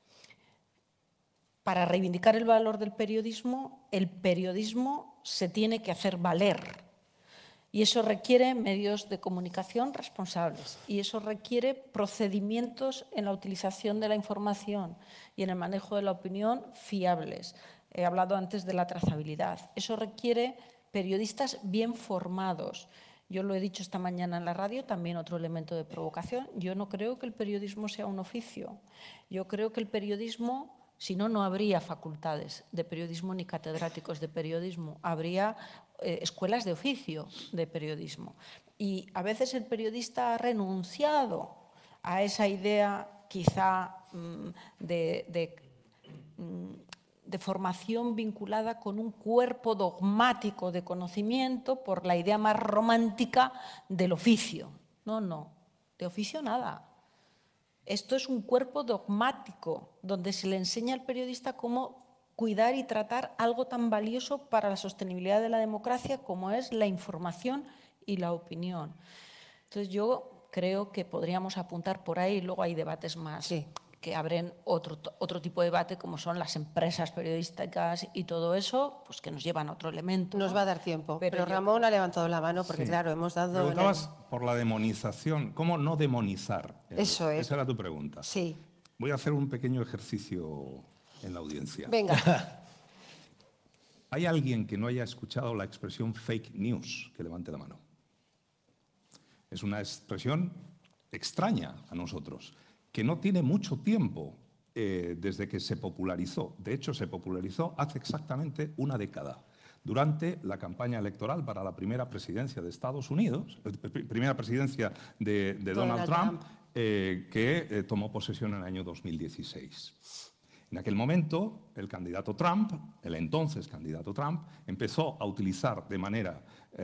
para reivindicar el valor del periodismo, el periodismo se tiene que hacer valer. Y eso requiere medios de comunicación responsables. Y eso requiere procedimientos en la utilización de la información y en el manejo de la opinión fiables. He hablado antes de la trazabilidad. Eso requiere periodistas bien formados. Yo lo he dicho esta mañana en la radio, también otro elemento de provocación. Yo no creo que el periodismo sea un oficio. Yo creo que el periodismo, si no, no habría facultades de periodismo ni catedráticos de periodismo. Habría escuelas de oficio de periodismo. Y a veces el periodista ha renunciado a esa idea quizá de formación vinculada con un cuerpo dogmático de conocimiento por la idea más romántica del oficio. No, no, de oficio nada. Esto es un cuerpo dogmático donde se le enseña al periodista cómo cuidar y tratar algo tan valioso para la sostenibilidad de la democracia como es la información y la opinión. Entonces yo creo que podríamos apuntar por ahí, luego hay debates más. Sí. Que abren otro tipo de debate, como son las empresas periodísticas y todo eso, pues que nos llevan a otro elemento. Nos va a dar tiempo, pero Ramón ha levantado la mano porque, claro, hemos dado... Preguntabas por la demonización. ¿Cómo no demonizar? Eso es. Esa era tu pregunta. Sí. Voy a hacer un pequeño ejercicio en la audiencia. Venga. ¿Hay alguien que no haya escuchado la expresión fake news? Que levante la mano. Es una expresión extraña a nosotros, que no tiene mucho tiempo desde que se popularizó. De hecho, se popularizó hace exactamente una década, durante la campaña electoral para la primera presidencia de Estados Unidos, primera presidencia de Donald Trump, que tomó posesión en el año 2016. En aquel momento, el candidato Trump, el entonces candidato Trump, empezó a utilizar de manera,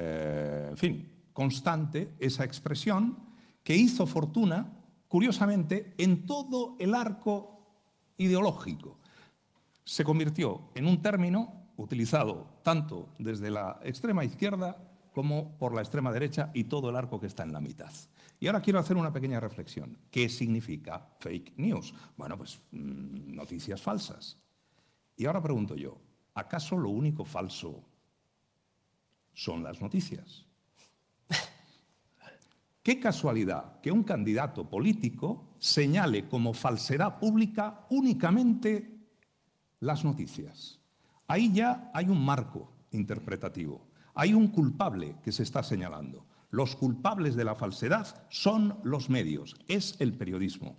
constante esa expresión que hizo fortuna, curiosamente, en todo el arco ideológico. Se convirtió en un término utilizado tanto desde la extrema izquierda como por la extrema derecha y todo el arco que está en la mitad. Y ahora quiero hacer una pequeña reflexión. ¿Qué significa fake news? Bueno, pues noticias falsas. Y ahora pregunto yo, ¿acaso lo único falso son las noticias? Qué casualidad que un candidato político señale como falsedad pública únicamente las noticias. Ahí ya hay un marco interpretativo, hay un culpable que se está señalando. Los culpables de la falsedad son los medios, es el periodismo.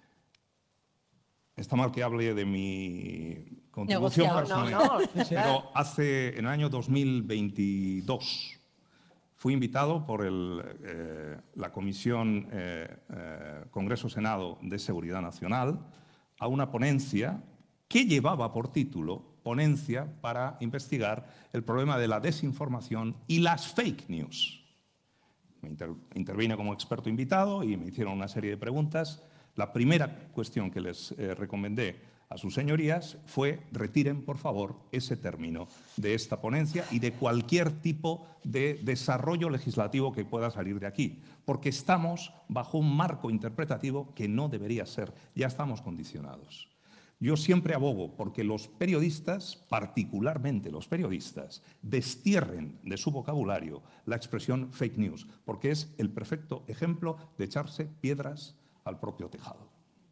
Está mal que hable de mi contribución personal, pero en el año 2022 fui invitado por la Comisión Congreso-Senado de Seguridad Nacional a una ponencia que llevaba por título Ponencia para investigar el problema de la desinformación y las fake news. Intervine como experto invitado y me hicieron una serie de preguntas. La primera cuestión que les recomendé a sus señorías fue retiren, por favor, ese término de esta ponencia y de cualquier tipo de desarrollo legislativo que pueda salir de aquí, porque estamos bajo un marco interpretativo que no debería ser, ya estamos condicionados. Yo siempre abogo porque los periodistas, particularmente los periodistas, destierren de su vocabulario la expresión fake news, porque es el perfecto ejemplo de echarse piedras al propio tejado.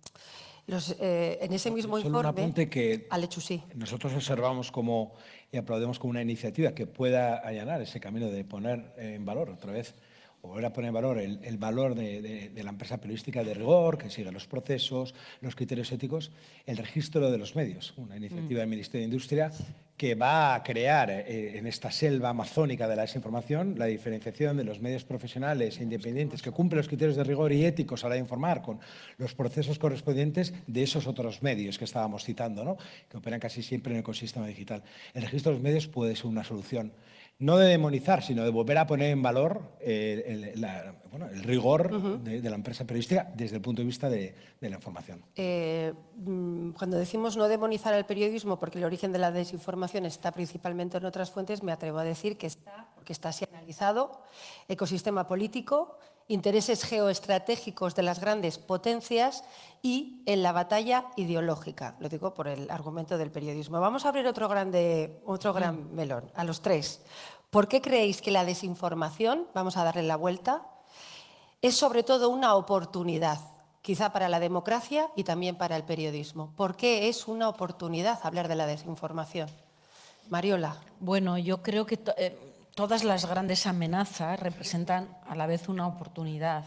En ese mismo informe, un apunte que Alechu, sí. Nosotros observamos y aplaudimos como una iniciativa que pueda allanar ese camino de poner en valor otra vez, o volver a poner en valor el valor de la empresa periodística de rigor, que sigue los procesos, los criterios éticos, el registro de los medios, una iniciativa del Ministerio de Industria que va a crear en esta selva amazónica de la desinformación la diferenciación de los medios profesionales e independientes que cumplen los criterios de rigor y éticos a la hora de informar con los procesos correspondientes de esos otros medios que estábamos citando, ¿no? Que operan casi siempre en el ecosistema digital. El registro de los medios puede ser una solución, no de demonizar, sino de volver a poner en valor el rigor de la empresa periodística desde el punto de vista de la información. Cuando decimos no demonizar el periodismo porque el origen de la desinformación está principalmente en otras fuentes, me atrevo a decir que está así analizado, ecosistema político, intereses geoestratégicos de las grandes potencias y en la batalla ideológica. Lo digo por el argumento del periodismo. Vamos a abrir otro gran melón, a los tres. ¿Por qué creéis que la desinformación, vamos a darle la vuelta, es sobre todo una oportunidad, quizá para la democracia y también para el periodismo? ¿Por qué es una oportunidad hablar de la desinformación? Mariola. Bueno, yo creo que todas las grandes amenazas representan a la vez una oportunidad.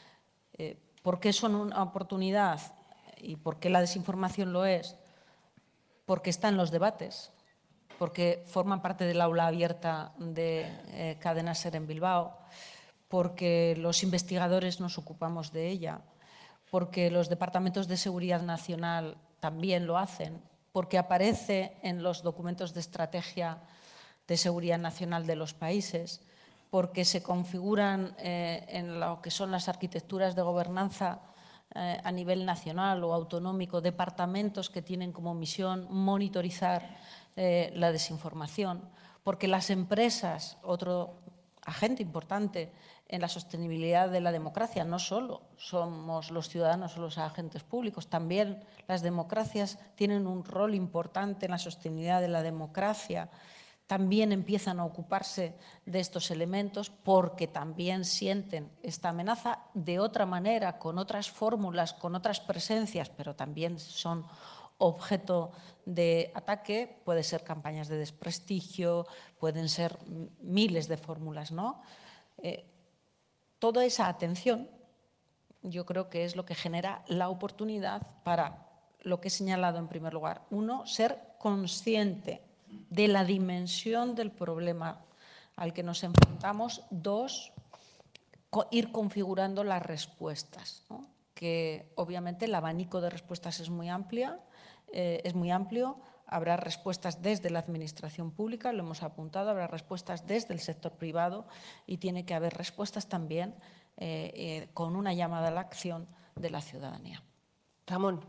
¿Por qué son una oportunidad y por qué la desinformación lo es? Porque está en los debates, porque forman parte del aula abierta de Cadena SER en Bilbao, porque los investigadores nos ocupamos de ella, porque los departamentos de seguridad nacional también lo hacen, porque aparece en los documentos de estrategia de seguridad nacional de los países, porque se configuran en lo que son las arquitecturas de gobernanza a nivel nacional o autonómico, departamentos que tienen como misión monitorizar la desinformación, porque las empresas, otro agente importante en la sostenibilidad de la democracia, no solo somos los ciudadanos o los agentes públicos, también las democracias tienen un rol importante en la sostenibilidad de la democracia, también empiezan a ocuparse de estos elementos porque también sienten esta amenaza de otra manera, con otras fórmulas, con otras presencias, pero también son objeto de ataque, puede ser campañas de desprestigio, pueden ser miles de fórmulas, ¿no? Toda esa atención yo creo que es lo que genera la oportunidad para lo que he señalado en primer lugar. Uno, ser consciente de la dimensión del problema al que nos enfrentamos. Dos, ir configurando las respuestas, ¿no? Que obviamente el abanico de respuestas es muy amplio. Habrá respuestas desde la administración pública, lo hemos apuntado, habrá respuestas desde el sector privado y tiene que haber respuestas también con una llamada a la acción de la ciudadanía. Ramón.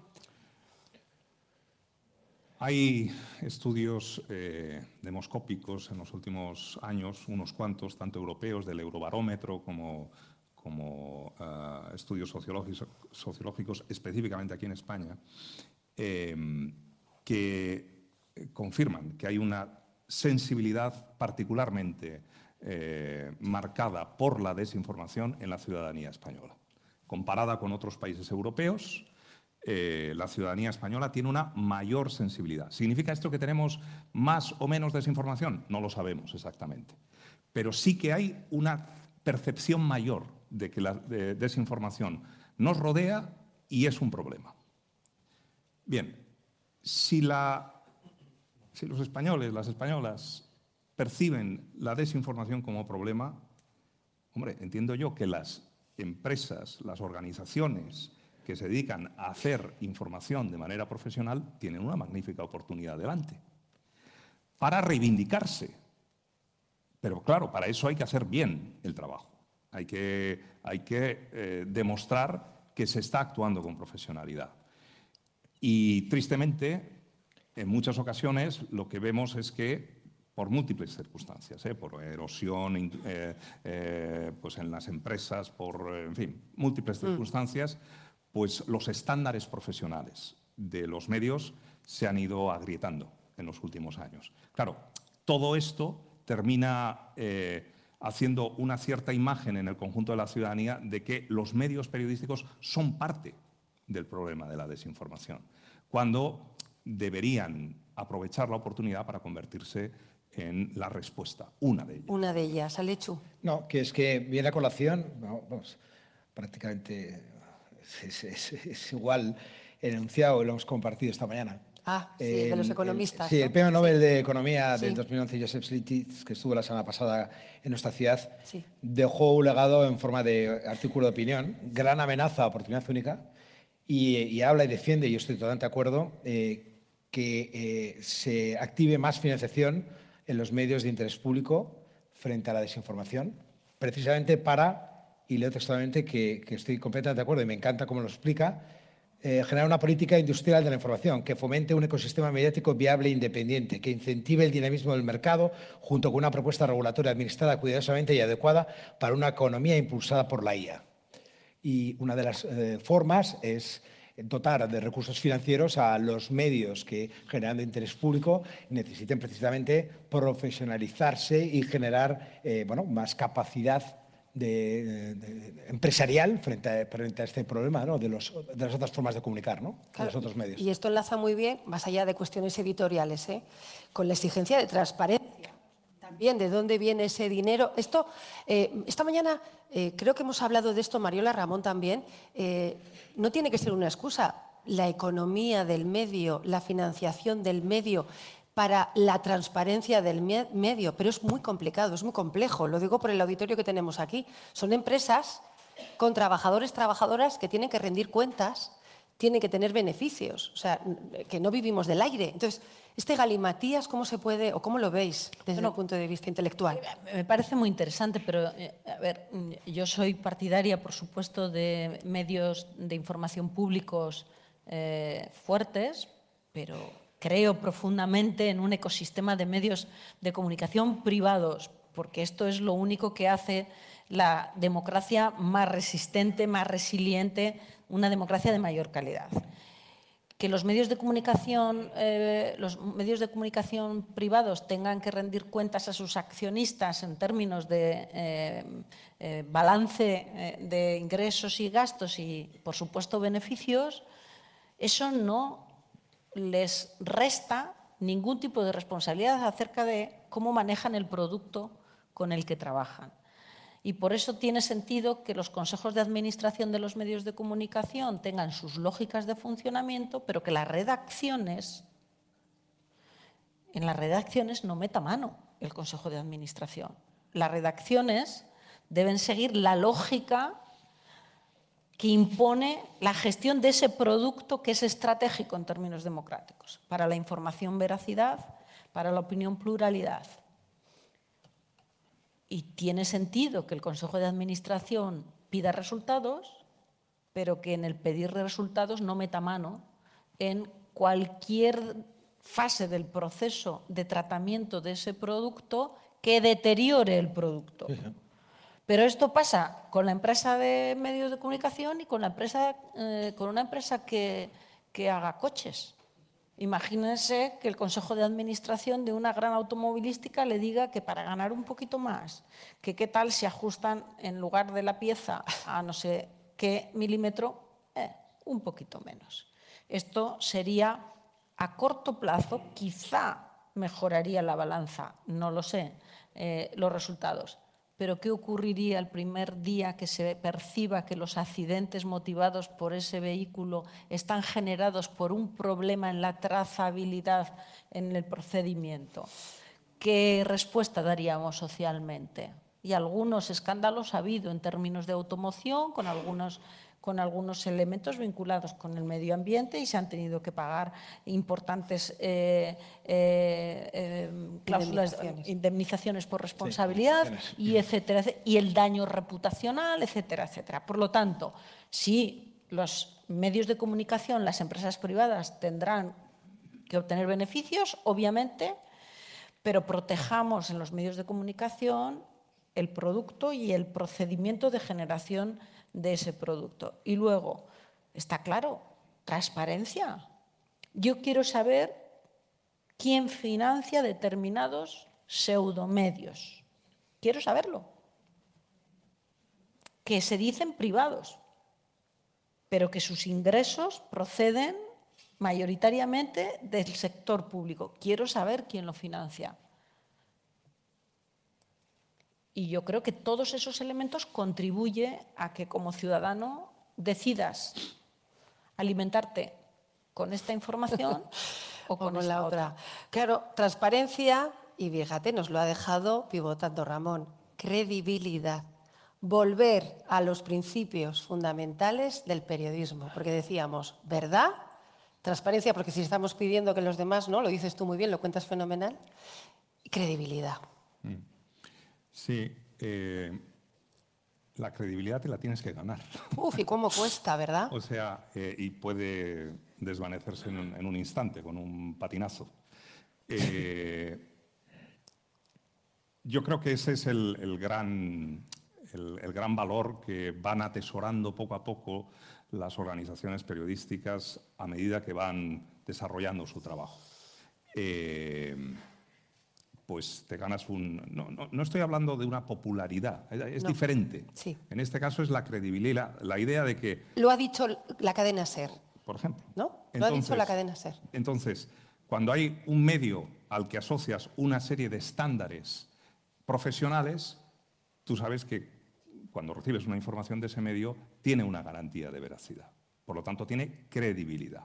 Hay estudios demoscópicos en los últimos años, unos cuantos, tanto europeos, del Eurobarómetro, como estudios sociológicos, específicamente aquí en España, que confirman que hay una sensibilidad particularmente marcada por la desinformación en la ciudadanía española. Comparada con otros países europeos, la ciudadanía española tiene una mayor sensibilidad. ¿Significa esto que tenemos más o menos desinformación? No lo sabemos exactamente. Pero sí que hay una percepción mayor de que la desinformación nos rodea y es un problema. Bien, si los españoles, las españolas, perciben la desinformación como problema, hombre, entiendo yo que las empresas, las organizaciones que se dedican a hacer información de manera profesional tienen una magnífica oportunidad delante para reivindicarse. Pero claro, para eso hay que hacer bien el trabajo. Hay que demostrar que se está actuando con profesionalidad. Y tristemente, en muchas ocasiones lo que vemos es que por múltiples circunstancias, por erosión pues en las empresas, en fin, múltiples circunstancias, pues los estándares profesionales de los medios se han ido agrietando en los últimos años. Claro, todo esto termina haciendo una cierta imagen en el conjunto de la ciudadanía de que los medios periodísticos son parte del problema de la desinformación, cuando deberían aprovechar la oportunidad para convertirse en la respuesta, una de ellas. Una de ellas, Alechu. No, que es que viene a colación, vamos, prácticamente es igual el enunciado, lo hemos compartido esta mañana. Sí, de los economistas. Sí, ¿no? el premio Nobel de Economía del 2011, Joseph Stiglitz, que estuvo la semana pasada en nuestra ciudad, dejó un legado en forma de artículo de opinión, gran amenaza a oportunidad única, y habla y defiende, y yo estoy totalmente de acuerdo, que se active más financiación en los medios de interés público frente a la desinformación, precisamente para, y leo textualmente que estoy completamente de acuerdo y me encanta cómo lo explica, generar una política industrial de la información que fomente un ecosistema mediático viable e independiente, que incentive el dinamismo del mercado junto con una propuesta regulatoria administrada cuidadosamente y adecuada para una economía impulsada por la IA. Y una de las formas es dotar de recursos financieros a los medios que, generando interés público, necesiten precisamente profesionalizarse y generar más capacidad empresarial frente a este problema, ¿no? de las otras formas de comunicar, ¿no? Claro, de los otros medios. Y esto enlaza muy bien, más allá de cuestiones editoriales, con la exigencia de transparencia. También de dónde viene ese dinero. Esta mañana creo que hemos hablado de esto, Mariola, Ramón también. No tiene que ser una excusa. La economía del medio, la financiación del medio para la transparencia del medio, pero es muy complicado, es muy complejo. Lo digo por el auditorio que tenemos aquí. Son empresas con trabajadores, trabajadoras que tienen que rendir cuentas, tienen que tener beneficios, o sea, que no vivimos del aire. Entonces, este galimatías, ¿cómo se puede o cómo lo veis desde el punto de vista intelectual? Me parece muy interesante, pero a ver, yo soy partidaria, por supuesto, de medios de información públicos fuertes, pero creo profundamente en un ecosistema de medios de comunicación privados, porque esto es lo único que hace la democracia más resistente, más resiliente, una democracia de mayor calidad. Que los medios de comunicación privados tengan que rendir cuentas a sus accionistas en términos de balance de ingresos y gastos y, por supuesto, beneficios, eso no les resta ningún tipo de responsabilidad acerca de cómo manejan el producto con el que trabajan. Y por eso tiene sentido que los consejos de administración de los medios de comunicación tengan sus lógicas de funcionamiento, pero que en las redacciones no meta mano el consejo de administración. Las redacciones deben seguir la lógica que impone la gestión de ese producto que es estratégico en términos democráticos, para la información veracidad, para la opinión pluralidad. Y tiene sentido que el Consejo de Administración pida resultados, pero que en el pedir resultados no meta mano en cualquier fase del proceso de tratamiento de ese producto que deteriore el producto. Pero esto pasa con la empresa de medios de comunicación y con una empresa que haga coches. Imagínense que el Consejo de Administración de una gran automovilística le diga que para ganar un poquito más, que qué tal si ajustan en lugar de la pieza a no sé qué milímetro, un poquito menos. Esto sería a corto plazo, quizá mejoraría la balanza, no lo sé, los resultados. Pero ¿qué ocurriría el primer día que se perciba que los accidentes motivados por ese vehículo están generados por un problema en la trazabilidad en el procedimiento? ¿Qué respuesta daríamos socialmente? Y algunos escándalos ha habido en términos de automoción, con algunos elementos vinculados con el medio ambiente y se han tenido que pagar importantes cláusulas, indemnizaciones por responsabilidad, y etcétera, y el daño reputacional, etcétera, etcétera. Por lo tanto, si los medios de comunicación, las empresas privadas tendrán que obtener beneficios, obviamente, pero protejamos en los medios de comunicación el producto y el procedimiento de generación de ese producto. Y luego, está claro, transparencia. Yo quiero saber quién financia determinados pseudomedios. Quiero saberlo. Que se dicen privados, pero que sus ingresos proceden mayoritariamente del sector público. Quiero saber quién lo financia. Y yo creo que todos esos elementos contribuyen a que como ciudadano decidas alimentarte con esta información o con la otra. Claro, transparencia, y fíjate, nos lo ha dejado pivotando Ramón, credibilidad. Volver a los principios fundamentales del periodismo, porque decíamos, ¿verdad? Transparencia, porque si estamos pidiendo que los demás, ¿no? Lo dices tú muy bien, lo cuentas fenomenal. Y credibilidad. Sí, la credibilidad te la tienes que ganar. Uf, y cómo cuesta, ¿verdad? O sea, y puede desvanecerse en un instante con un patinazo. Yo creo que ese es el gran valor que van atesorando poco a poco las organizaciones periodísticas a medida que van desarrollando su trabajo. Pues te ganas no estoy hablando de una popularidad, es diferente. Sí. En este caso es la credibilidad, la idea de que... Lo ha dicho la cadena SER. Por ejemplo. ¿No? Lo ha dicho la cadena SER. Entonces, cuando hay un medio al que asocias una serie de estándares profesionales, tú sabes que cuando recibes una información de ese medio tiene una garantía de veracidad. Por lo tanto, tiene credibilidad.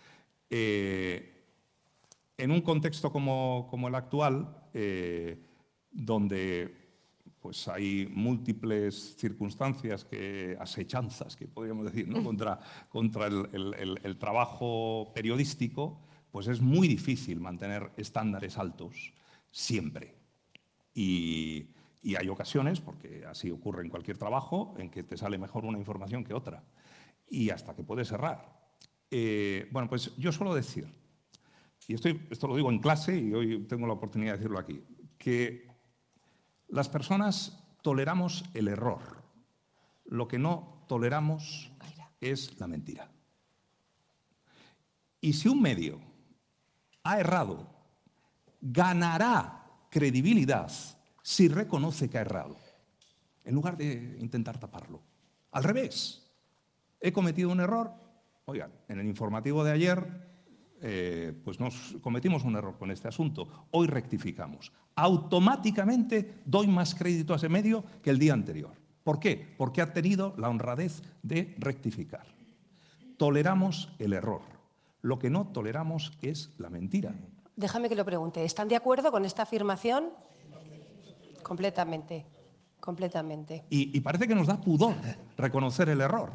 En un contexto como el actual, donde pues, hay múltiples circunstancias, asechanzas, que podríamos decir, ¿no? contra el trabajo periodístico, pues es muy difícil mantener estándares altos siempre. Y hay ocasiones, porque así ocurre en cualquier trabajo, en que te sale mejor una información que otra, y hasta que puedes errar. Bueno, pues yo suelo decir, y esto lo digo en clase y hoy tengo la oportunidad de decirlo aquí, que las personas toleramos el error. Lo que no toleramos es la mentira. Y si un medio ha errado, ganará credibilidad si reconoce que ha errado, en lugar de intentar taparlo. Al revés, he cometido un error. Oigan, en el informativo de ayer pues nos cometimos un error con este asunto. Hoy rectificamos. Automáticamente doy más crédito a ese medio que el día anterior. ¿Por qué? Porque ha tenido la honradez de rectificar. Toleramos el error. Lo que no toleramos es la mentira. Déjame que lo pregunte. ¿Están de acuerdo con esta afirmación? Completamente. Completamente. Y parece que nos da pudor reconocer el error.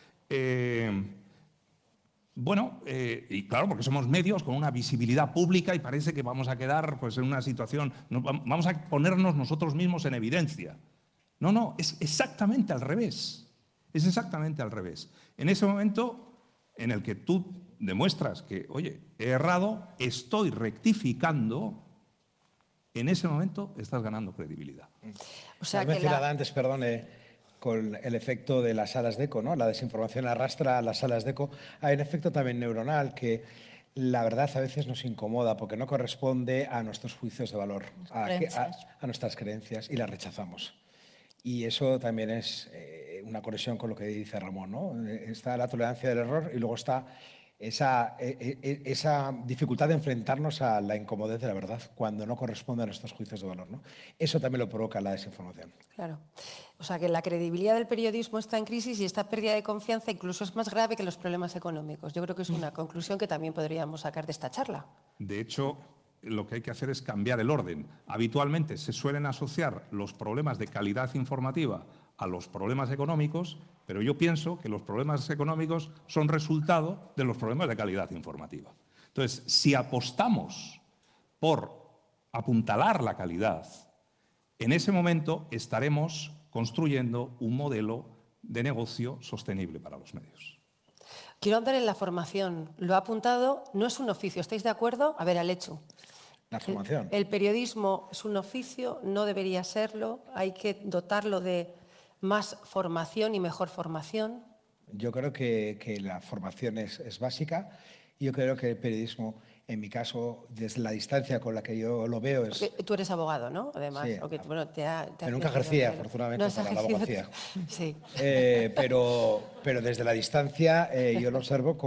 Y claro, porque somos medios con una visibilidad pública y parece que vamos a quedar pues, en una situación, vamos a ponernos nosotros mismos en evidencia. No, es exactamente al revés. Es exactamente al revés. En ese momento en el que tú demuestras que, oye, he errado, estoy rectificando, en ese momento estás ganando credibilidad. O sea, mencionaba antes, perdone, con el efecto de las salas de eco, ¿no? La desinformación arrastra a las salas de eco. Hay un efecto también neuronal que la verdad a veces nos incomoda porque no corresponde a nuestros juicios de valor, a nuestras creencias, y las rechazamos. Y eso también es una conexión con lo que dice Ramón, ¿no? Está la tolerancia del error y luego está esa dificultad de enfrentarnos a la incomodidad de la verdad cuando no corresponde a nuestros juicios de valor, ¿no? Eso también lo provoca la desinformación. Claro. O sea, que la credibilidad del periodismo está en crisis y esta pérdida de confianza incluso es más grave que los problemas económicos. Yo creo que es una conclusión que también podríamos sacar de esta charla. De hecho, lo que hay que hacer es cambiar el orden. Habitualmente se suelen asociar los problemas de calidad informativa a los problemas económicos, pero yo pienso que los problemas económicos son resultado de los problemas de calidad informativa. Entonces, si apostamos por apuntalar la calidad, en ese momento estaremos construyendo un modelo de negocio sostenible para los medios. Quiero andar en la formación. Lo ha apuntado, no es un oficio. ¿Estáis de acuerdo? A ver, Alechu. La formación. El periodismo es un oficio, no debería serlo. Hay que dotarlo de más formación y mejor formación. Yo creo que la formación es básica. Yo creo que el periodismo, en mi caso, desde la distancia con la que yo lo veo es... Porque tú eres abogado, ¿no? Además, sí, bueno, pero nunca ejercía, afortunadamente, para la abogacía. Sí. Pero desde la distancia yo lo observo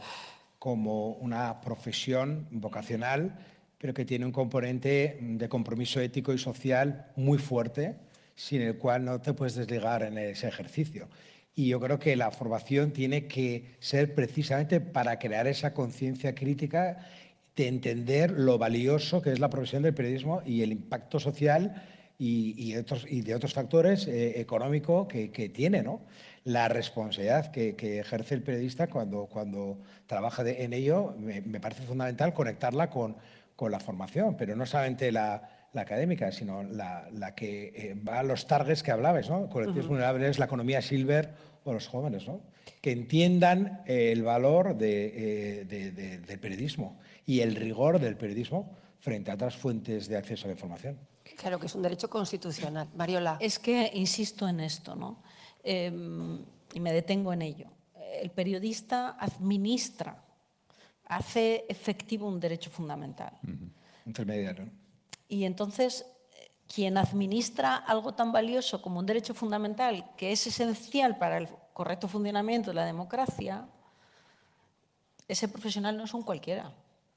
como una profesión vocacional, pero que tiene un componente de compromiso ético y social muy fuerte, sin el cual no te puedes desligar en ese ejercicio. Y yo creo que la formación tiene que ser precisamente para crear esa conciencia crítica de entender lo valioso que es la profesión del periodismo y el impacto social y de otros factores económico que tiene, ¿no? La responsabilidad que ejerce el periodista cuando trabaja en ello, me parece fundamental conectarla con la formación, pero no solamente la académica, sino la que va a los targets que hablabais, ¿no? Colectivos vulnerables, la economía silver o los jóvenes, ¿no? Que entiendan el valor del periodismo y el rigor del periodismo frente a otras fuentes de acceso a la información. Claro que es un derecho constitucional. Mariola. Es que insisto en esto, ¿no? Y me detengo en ello. El periodista administra, hace efectivo un derecho fundamental. Intermediario. Y entonces, quien administra algo tan valioso como un derecho fundamental, que es esencial para el correcto funcionamiento de la democracia, ese profesional no es un cualquiera.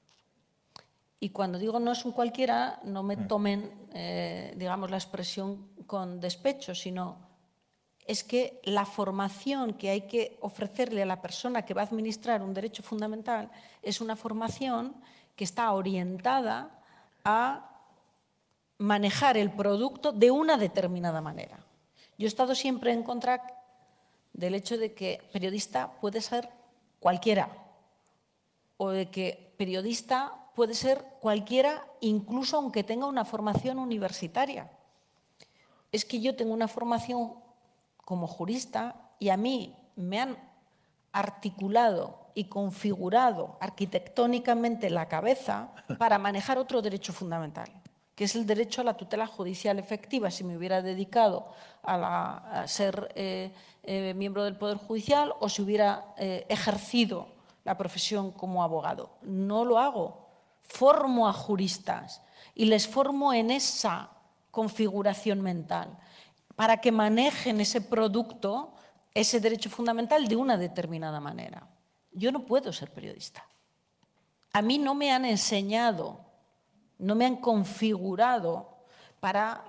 Y cuando digo no es un cualquiera, no me tomen, digamos, la expresión con despecho, sino es que la formación que hay que ofrecerle a la persona que va a administrar un derecho fundamental es una formación que está orientada a manejar el producto de una determinada manera. Yo he estado siempre en contra del hecho de que periodista puede ser cualquiera o de que periodista puede ser cualquiera incluso aunque tenga una formación universitaria. Es que yo tengo una formación como jurista y a mí me han articulado y configurado arquitectónicamente la cabeza para manejar otro derecho fundamental, que es el derecho a la tutela judicial efectiva. Si me hubiera dedicado a ser miembro del Poder Judicial o si hubiera ejercido la profesión como abogado. No lo hago. Formo a juristas y les formo en esa configuración mental para que manejen ese producto, ese derecho fundamental de una determinada manera. Yo no puedo ser periodista. A mí no me han enseñado, no me han configurado para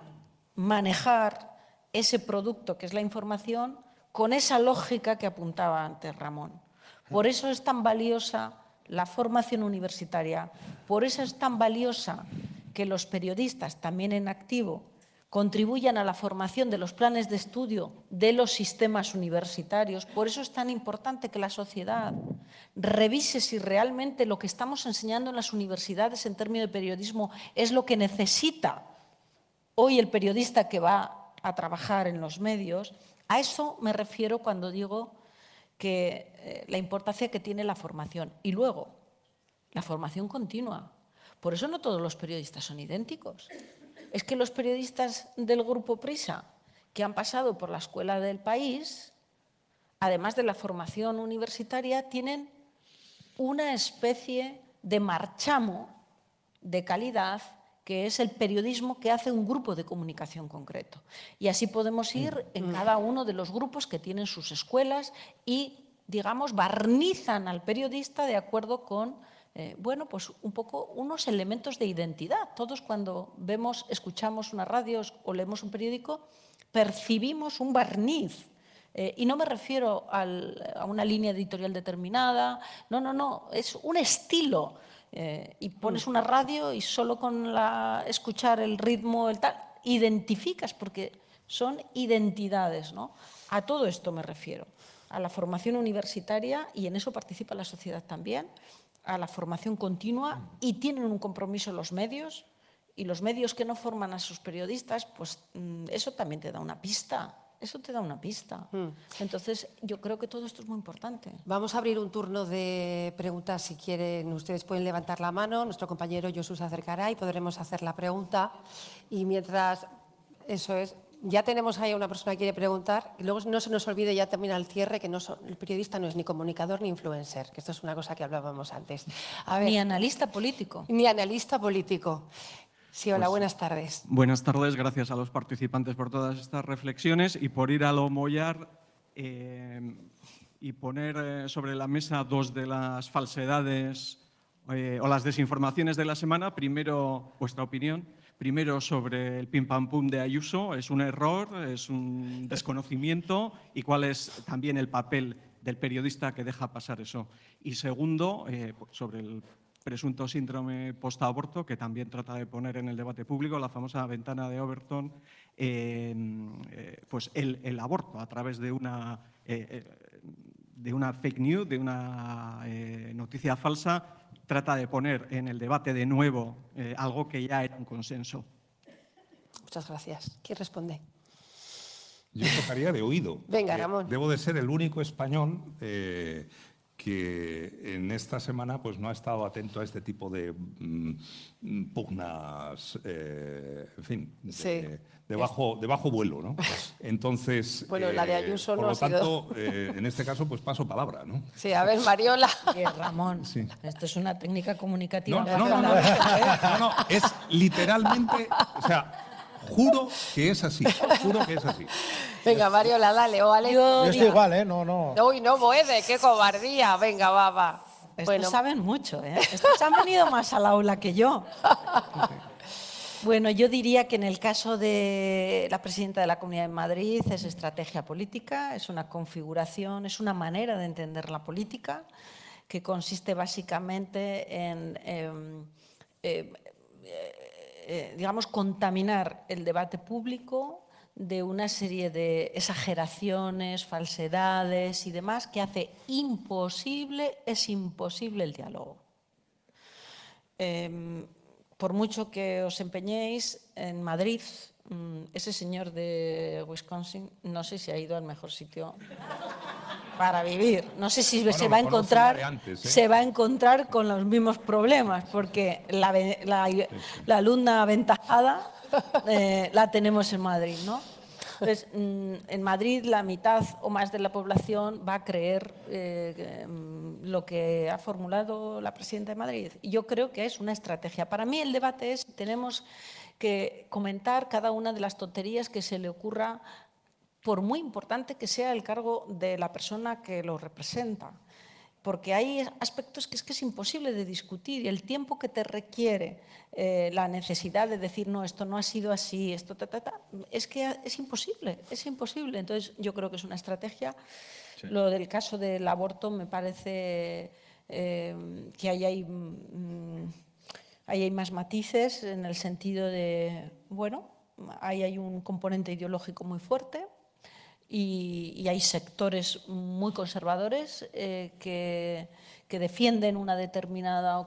manejar ese producto que es la información con esa lógica que apuntaba antes Ramón. Por eso es tan valiosa la formación universitaria, por eso es tan valiosa que los periodistas, también en activo, contribuyan a la formación de los planes de estudio de los sistemas universitarios. Por eso es tan importante que la sociedad revise si realmente lo que estamos enseñando en las universidades en términos de periodismo es lo que necesita hoy el periodista que va a trabajar en los medios. A eso me refiero cuando digo que la importancia que tiene la formación. Y luego, la formación continua. Por eso no todos los periodistas son idénticos. Es que los periodistas del Grupo Prisa, que han pasado por la Escuela del País, además de la formación universitaria, tienen una especie de marchamo de calidad que es el periodismo que hace un grupo de comunicación concreto. Y así podemos ir en cada uno de los grupos que tienen sus escuelas y, digamos, barnizan al periodista de acuerdo con bueno, pues un poco unos elementos de identidad. Todos cuando vemos, escuchamos una radio o leemos un periódico, percibimos un barniz. Y no me refiero a una línea editorial determinada, no, es un estilo. Y pones una radio y solo con escuchar el ritmo, identificas, porque son identidades, ¿no? A todo esto me refiero, a la formación universitaria, y en eso participa la sociedad también, a la formación continua, y tienen un compromiso los medios, y los medios que no forman a sus periodistas, pues eso también te da una pista. Eso te da una pista. Entonces, yo creo que todo esto es muy importante. Vamos a abrir un turno de preguntas, si quieren. Ustedes pueden levantar la mano, nuestro compañero Josu se acercará y podremos hacer la pregunta. Y mientras, eso es, ya tenemos ahí a una persona que quiere preguntar. Y luego no se nos olvide ya también al cierre que el periodista no es ni comunicador ni influencer, que esto es una cosa que hablábamos antes. A ver, ni analista político. Ni analista político. Sí, hola, buenas tardes. Buenas tardes, gracias a los participantes por todas estas reflexiones y por ir a lo mollar y poner sobre la mesa dos de las falsedades o las desinformaciones de la semana. Primero, vuestra opinión. Primero, sobre el pim pam pum de Ayuso. ¿Es un error? ¿Es un desconocimiento? ¿Y cuál es también el papel del periodista que deja pasar eso? Y segundo, sobre el presunto síndrome postaborto, que también trata de poner en el debate público, la famosa ventana de Overton, pues el aborto a través de una fake news, de una noticia falsa, trata de poner en el debate de nuevo algo que ya era un consenso. Muchas gracias. ¿Quién responde? Yo tocaría de oído. Venga, Ramón. Debo de ser el único español que en esta semana pues, no ha estado atento a este tipo de pugnas, en fin, de bajo vuelo, ¿no? Entonces, bueno, la de Ayuso por no lo ha sido... tanto, en este caso, pues paso palabra, ¿no? Sí, a ver, Mariola. Ramón, sí. Esto es una técnica comunicativa. No, es literalmente, o sea, juro que es así, juro que es así. Venga, Mariola, dale, o Ale. Yo estoy igual, ¿eh? No. Uy, no puede, qué cobardía. Venga, va. Estos saben mucho, ¿eh? Estos han venido más al aula que yo. Bueno, yo diría que en el caso de la presidenta de la Comunidad de Madrid es estrategia política, es una configuración, es una manera de entender la política que consiste básicamente en digamos, contaminar el debate público de una serie de exageraciones, falsedades y demás que hace imposible el diálogo. Por mucho que os empeñéis, en Madrid, ese señor de Wisconsin, no sé si ha ido al mejor sitio para vivir. No sé si se va a encontrar con los mismos problemas, porque la alumna aventajada la tenemos en Madrid, ¿no? Entonces, en Madrid la mitad o más de la población va a creer lo que ha formulado la presidenta de Madrid. Y yo creo que es una estrategia. Para mí el debate es, tenemos que comentar cada una de las tonterías que se le ocurra, por muy importante que sea el cargo de la persona que lo representa. porque hay aspectos que es imposible de discutir y el tiempo que te requiere la necesidad de decir, no, esto no ha sido así, esto es que es imposible. Entonces, yo creo que es una estrategia. Sí. Lo del caso del aborto me parece que ahí hay más matices en el sentido de, bueno, ahí hay un componente ideológico muy fuerte. Y hay sectores muy conservadores que defienden una determinada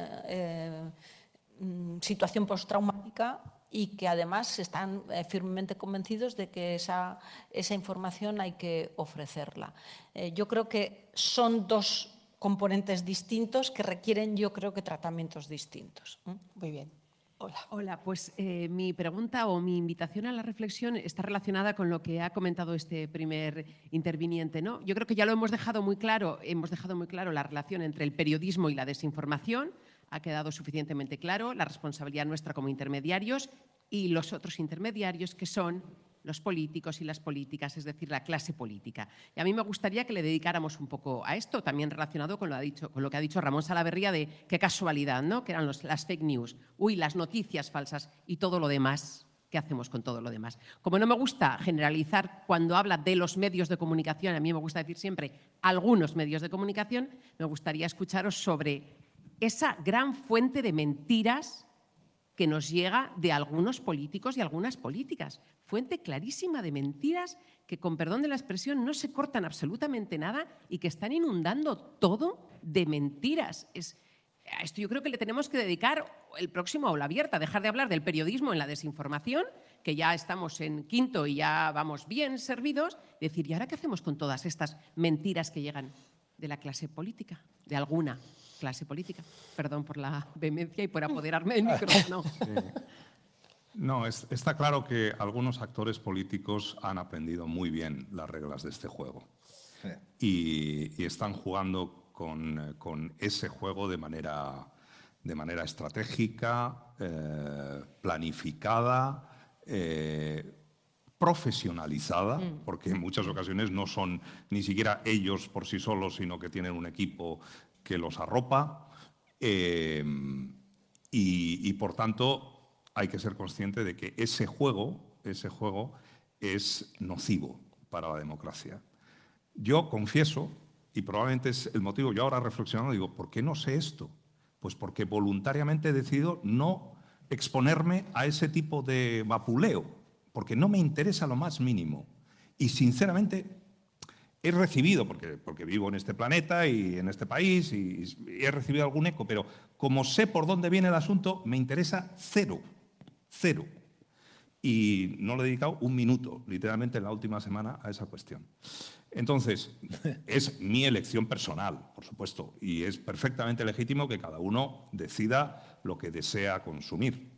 situación postraumática y que además están firmemente convencidos de que esa información hay que ofrecerla. Yo creo que son dos componentes distintos que requieren, yo creo que tratamientos distintos. Muy bien. Hola, pues mi pregunta o mi invitación a la reflexión está relacionada con lo que ha comentado este primer interviniente, ¿no? Yo creo que ya lo hemos dejado muy claro la relación entre el periodismo y la desinformación, ha quedado suficientemente claro la responsabilidad nuestra como intermediarios y los otros intermediarios que son los políticos y las políticas, es decir, la clase política. Y a mí me gustaría que le dedicáramos un poco a esto, también relacionado con lo que ha dicho Ramón Salaverría de qué casualidad, ¿no? Que eran las fake news, las noticias falsas y todo lo demás. ¿Qué hacemos con todo lo demás? Como no me gusta generalizar cuando habla de los medios de comunicación, a mí me gusta decir siempre algunos medios de comunicación, me gustaría escucharos sobre esa gran fuente de mentiras que nos llega de algunos políticos y algunas políticas. Fuente clarísima de mentiras que, con perdón de la expresión, no se cortan absolutamente nada y que están inundando todo de mentiras. A esto yo creo que le tenemos que dedicar el próximo Aula Abierta, dejar de hablar del periodismo en la desinformación, que ya estamos en quinto y ya vamos bien servidos, y decir, ¿y ahora qué hacemos con todas estas mentiras que llegan de la clase política, de alguna clase política? Perdón por la vehemencia y por apoderarme del micrófono. Sí. No, está claro que algunos actores políticos han aprendido muy bien las reglas de este juego. Sí. Y están jugando con ese juego de manera estratégica, planificada, profesionalizada, porque en muchas ocasiones no son ni siquiera ellos por sí solos, sino que tienen un equipo que los arropa y por tanto hay que ser consciente de que ese juego es nocivo para la democracia. Yo confieso, y probablemente es el motivo, yo ahora reflexionando digo, ¿por qué no sé esto? Pues porque voluntariamente he decidido no exponerme a ese tipo de vapuleo, porque no me interesa lo más mínimo. Y sinceramente he recibido, porque vivo en este planeta y en este país, y he recibido algún eco, pero como sé por dónde viene el asunto, me interesa cero. Y no le he dedicado un minuto, literalmente en la última semana, a esa cuestión. Entonces, es mi elección personal, por supuesto, y es perfectamente legítimo que cada uno decida lo que desea consumir.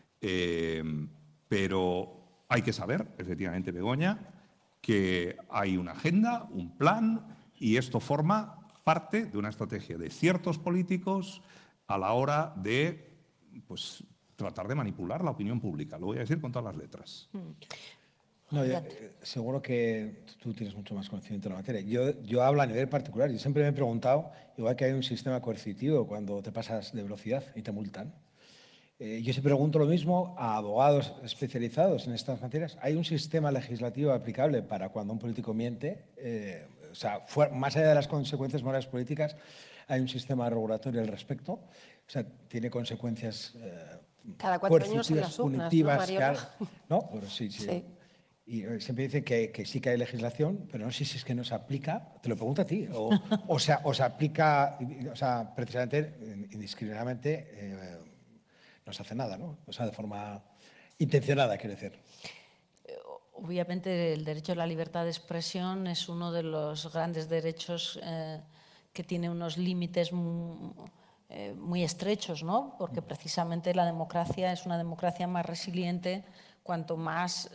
Pero hay que saber, efectivamente, Begoña, que hay una agenda, un plan, y esto forma parte de una estrategia de ciertos políticos a la hora de, pues, tratar de manipular la opinión pública. Lo voy a decir con todas las letras. No, seguro que tú tienes mucho más conocimiento de la materia. Yo hablo a nivel particular. Yo siempre me he preguntado, igual que hay un sistema coercitivo cuando te pasas de velocidad y te multan, yo siempre pregunto lo mismo a abogados especializados en estas materias. ¿Hay un sistema legislativo aplicable para cuando un político miente? O sea, más allá de las consecuencias morales políticas, ¿hay un sistema regulatorio al respecto? O sea, ¿tiene consecuencias cada 4 años en las urnas, punitivas? ¿no, ¿No? Pero sí. Y siempre dicen que sí que hay legislación, pero no sé si es que no se aplica, te lo pregunto a ti, o se aplica, o sea, precisamente, indiscriminadamente, no se hace nada, ¿no? O sea, de forma intencionada, quiero decir. Obviamente el derecho a la libertad de expresión es uno de los grandes derechos que tiene unos límites muy estrechos, ¿no? Porque precisamente la democracia es una democracia más resiliente cuanto más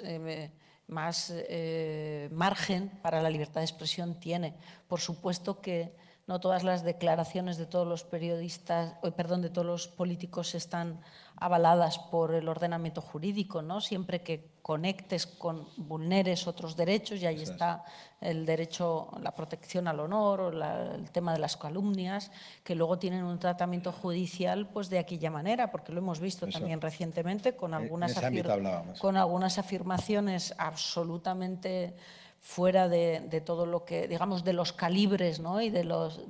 margen para la libertad de expresión tiene. Por supuesto que no todas las declaraciones de todos los periodistas, de todos los políticos están avaladas por el ordenamiento jurídico, ¿no? Siempre que conectes vulneres otros derechos, y ahí está el derecho, la protección al honor, o el tema de las calumnias, que luego tienen un tratamiento judicial pues de aquella manera, porque lo hemos visto también recientemente con algunas afirmaciones absolutamente fuera de todo lo que, digamos, de los calibres, ¿no? Y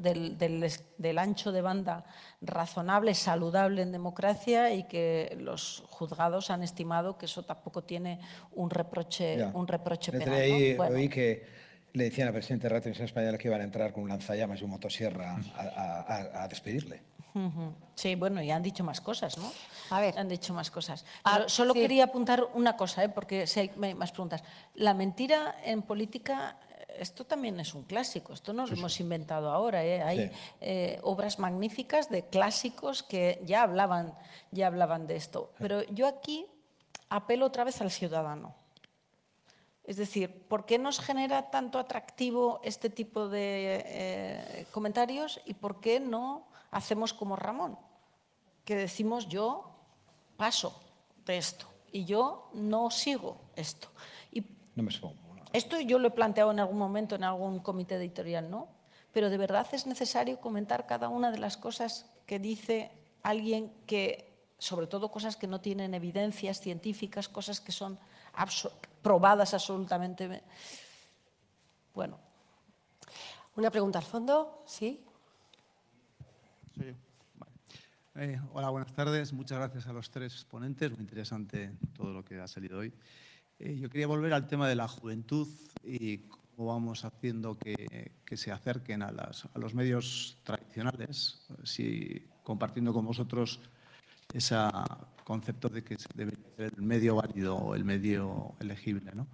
del ancho de banda razonable, saludable en democracia, y que los juzgados han estimado que eso tampoco tiene un reproche penal. Ahí oí que le decían al presidente de la Televisión Española que iban a entrar con un lanzallamas y un motosierra a despedirle. Sí, bueno, y han dicho más cosas, ¿no? A ver. Han dicho más cosas. Pero solo quería apuntar una cosa, porque si hay más preguntas. La mentira en política, esto también es un clásico, esto no lo hemos inventado ahora. Hay obras magníficas de clásicos que ya hablaban de esto. Pero yo aquí apelo otra vez al ciudadano. Es decir, ¿por qué nos genera tanto atractivo este tipo de comentarios y por qué no hacemos como Ramón, que decimos yo paso de esto y yo no sigo esto? Y no me supongo. Esto yo lo he planteado en algún momento en algún comité editorial, ¿no? Pero de verdad es necesario comentar cada una de las cosas que dice alguien que, sobre todo cosas que no tienen evidencias científicas, cosas que son probadas absolutamente. Bueno. Una pregunta al fondo, ¿sí? Sí. Vale. Hola, buenas tardes. Muchas gracias a los tres ponentes. Muy interesante todo lo que ha salido hoy. Yo quería volver al tema de la juventud y cómo vamos haciendo que se acerquen a los medios tradicionales, compartiendo con vosotros ese concepto de que debe ser el medio válido o el medio elegible, ¿no?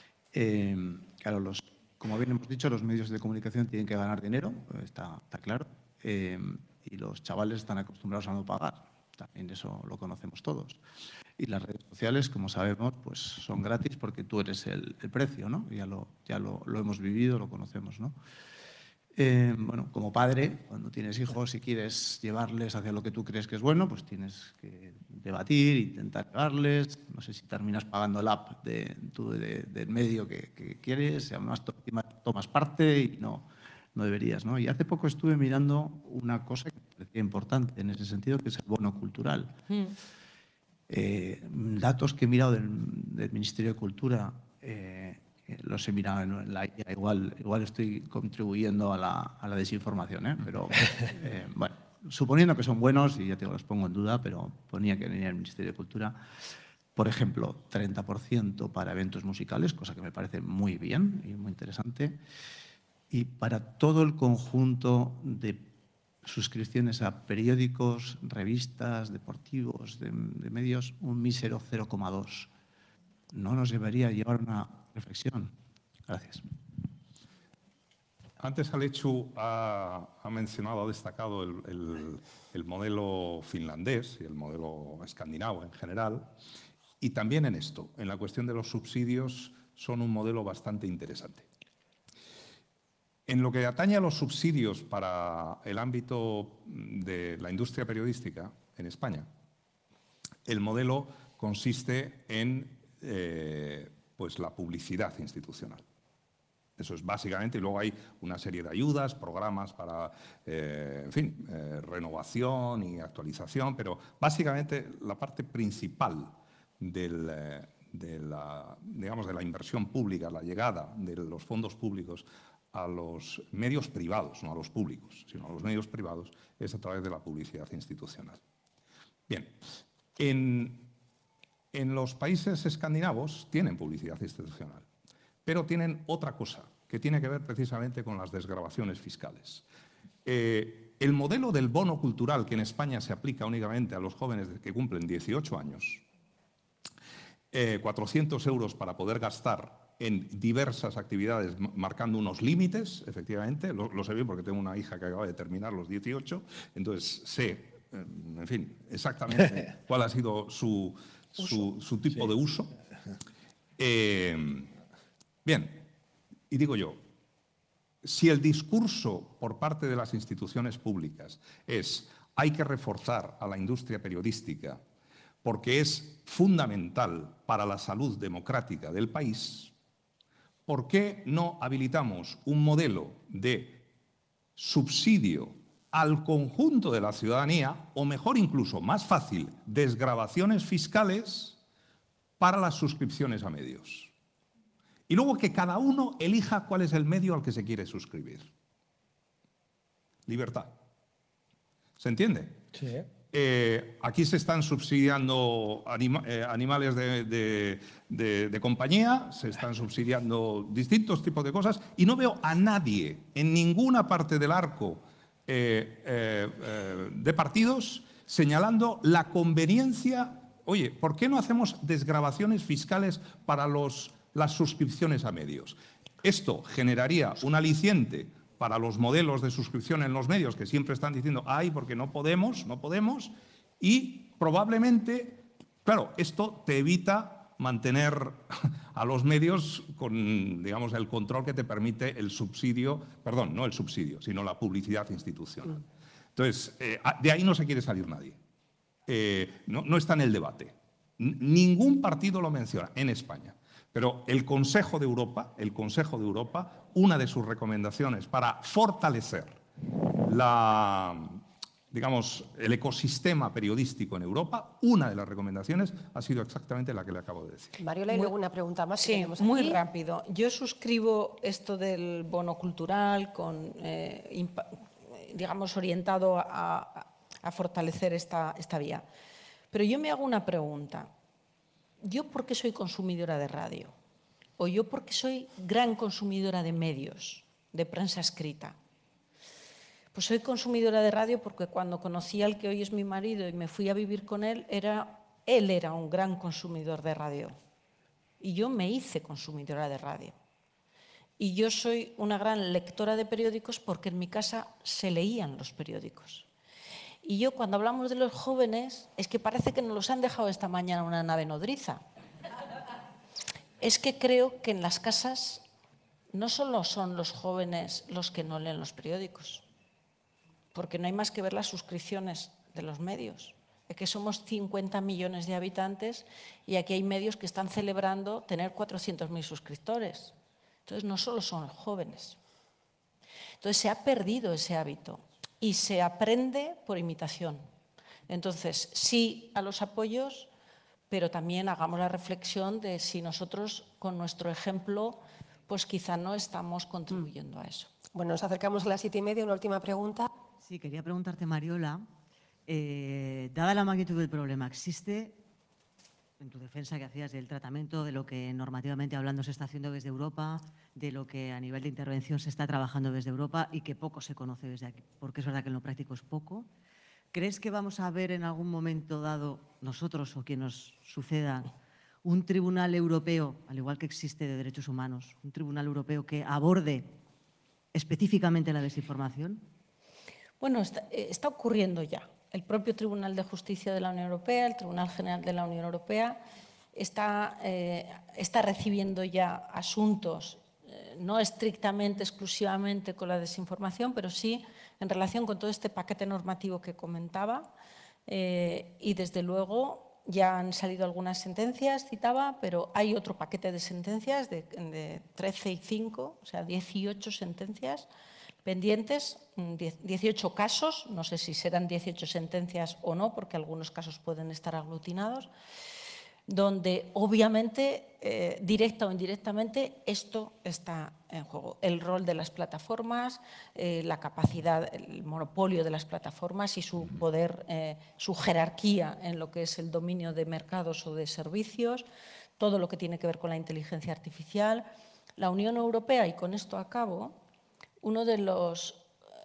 Claro, como bien hemos dicho, los medios de comunicación tienen que ganar dinero, está claro, y los chavales están acostumbrados a no pagar, también eso lo conocemos todos. Y las redes sociales, como sabemos, pues son gratis porque tú eres el precio, ¿no? Ya lo hemos vivido, lo conocemos, ¿no? Bueno, como padre, cuando tienes hijos y quieres llevarles hacia lo que tú crees que es bueno, pues tienes que debatir, intentar llevarles. No sé si terminas pagando el app del medio que quieres, además tomas parte y no deberías, ¿no? Y hace poco estuve mirando una cosa que me parecía importante en ese sentido, que es el bono cultural. Datos que he mirado del Ministerio de Cultura, los he mirado en la IA, igual estoy contribuyendo a la desinformación, pero bueno, suponiendo que son buenos, y ya te los pongo en duda, pero ponía que venía el Ministerio de Cultura, por ejemplo, 30% para eventos musicales, cosa que me parece muy bien y muy interesante, y para todo el conjunto de suscripciones a periódicos, revistas, deportivos, de medios, un mísero 0,2. ¿No nos debería llevar una reflexión? Gracias. Antes Alechu ha mencionado, ha destacado el modelo finlandés y el modelo escandinavo en general, y también en esto, en la cuestión de los subsidios, son un modelo bastante interesante. En lo que atañe a los subsidios para el ámbito de la industria periodística en España, el modelo consiste en pues la publicidad institucional. Eso es básicamente, y luego hay una serie de ayudas, programas para, en fin, renovación y actualización, pero básicamente la parte principal de la inversión pública, la llegada de los fondos públicos a los medios privados, no a los públicos, sino a los medios privados, es a través de la publicidad institucional. Bien, en los países escandinavos tienen publicidad institucional, pero tienen otra cosa que tiene que ver precisamente con las desgravaciones fiscales. El modelo del bono cultural, que en España se aplica únicamente a los jóvenes que cumplen 18 años, 400 euros para poder gastar en diversas actividades, marcando unos límites, efectivamente. Lo sé bien porque tengo una hija que acaba de terminar los 18, entonces sé, en fin, exactamente cuál ha sido su tipo de uso. Bien, y digo yo, si el discurso por parte de las instituciones públicas es hay que reforzar a la industria periodística porque es fundamental para la salud democrática del país, ¿por qué no habilitamos un modelo de subsidio al conjunto de la ciudadanía, o mejor incluso, más fácil, desgravaciones fiscales para las suscripciones a medios? Y luego que cada uno elija cuál es el medio al que se quiere suscribir. Libertad. ¿Se entiende? Sí. Aquí se están subsidiando animales de compañía, se están subsidiando distintos tipos de cosas y no veo a nadie en ninguna parte del arco de partidos señalando la conveniencia. Oye, ¿por qué no hacemos desgravaciones fiscales para las suscripciones a medios? Esto generaría un aliciente para los modelos de suscripción en los medios que siempre están diciendo, ay, porque no podemos, y probablemente, claro, esto te evita mantener a los medios con, digamos, el control que te permite el subsidio, perdón, no el subsidio, sino la publicidad institucional. Entonces, de ahí no se quiere salir nadie. No está en el debate. Ningún partido lo menciona en España. Pero el Consejo de Europa, una de sus recomendaciones para fortalecer el ecosistema periodístico en Europa, una de las recomendaciones ha sido exactamente la que le acabo de decir. Mariola, ¿y luego una pregunta más? Sí, muy rápido. Yo suscribo esto del bono cultural digamos, orientado a fortalecer esta vía. Pero yo me hago una pregunta. ¿Yo por qué soy consumidora de radio? ¿O yo por qué soy gran consumidora de medios, de prensa escrita? Pues soy consumidora de radio porque cuando conocí al que hoy es mi marido y me fui a vivir con él, él era un gran consumidor de radio. Y yo me hice consumidora de radio. Y yo soy una gran lectora de periódicos porque en mi casa se leían los periódicos. Y yo, cuando hablamos de los jóvenes, es que parece que nos los han dejado esta mañana en una nave nodriza. Es que creo que en las casas no solo son los jóvenes los que no leen los periódicos, porque no hay más que ver las suscripciones de los medios. Es que somos 50 millones de habitantes y aquí hay medios que están celebrando tener 400.000 suscriptores. Entonces, no solo son los jóvenes. Entonces, se ha perdido ese hábito. Y se aprende por imitación. Entonces, sí a los apoyos, pero también hagamos la reflexión de si nosotros, con nuestro ejemplo, pues quizá no estamos contribuyendo a eso. Bueno, nos acercamos a las 7:30. Una última pregunta. Sí, quería preguntarte, Mariola, dada la magnitud del problema, ¿existe, en tu defensa que hacías del tratamiento, de lo que normativamente hablando se está haciendo desde Europa, de lo que a nivel de intervención se está trabajando desde Europa y que poco se conoce desde aquí, porque es verdad que en lo práctico es poco? ¿Crees que vamos a ver en algún momento dado, nosotros o quien nos suceda, un tribunal europeo, al igual que existe de derechos humanos, un tribunal europeo que aborde específicamente la desinformación? Bueno, está ocurriendo ya. El propio Tribunal de Justicia de la Unión Europea, el Tribunal General de la Unión Europea, está recibiendo ya asuntos, no estrictamente, exclusivamente con la desinformación, pero sí en relación con todo este paquete normativo que comentaba. Y desde luego ya han salido algunas sentencias, citaba, pero hay otro paquete de sentencias de 13 y 5, o sea, 18 sentencias pendientes, 18 casos, no sé si serán 18 sentencias o no, porque algunos casos pueden estar aglutinados, donde obviamente, directa o indirectamente, esto está en juego. El rol de las plataformas, la capacidad, el monopolio de las plataformas y su poder, su jerarquía en lo que es el dominio de mercados o de servicios, todo lo que tiene que ver con la inteligencia artificial. La Unión Europea, y con esto acabo, uno de los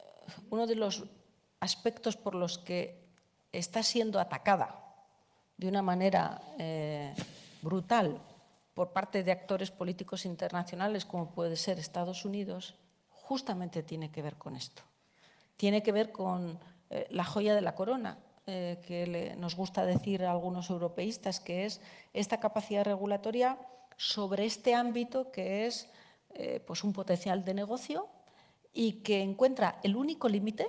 aspectos por los que está siendo atacada de una manera brutal por parte de actores políticos internacionales, como puede ser Estados Unidos, justamente tiene que ver con esto. Tiene que ver con la joya de la corona, que nos gusta decir a algunos europeístas, que es esta capacidad regulatoria sobre este ámbito que es pues un potencial de negocio y que encuentra el único límite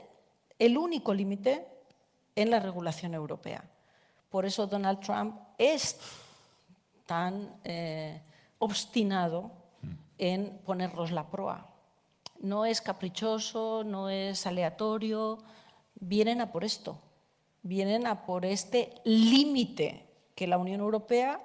en la regulación europea. Por eso Donald Trump es tan obstinado en ponernos la proa. No es caprichoso, no es aleatorio, vienen a por esto, vienen a por este límite que la Unión Europea,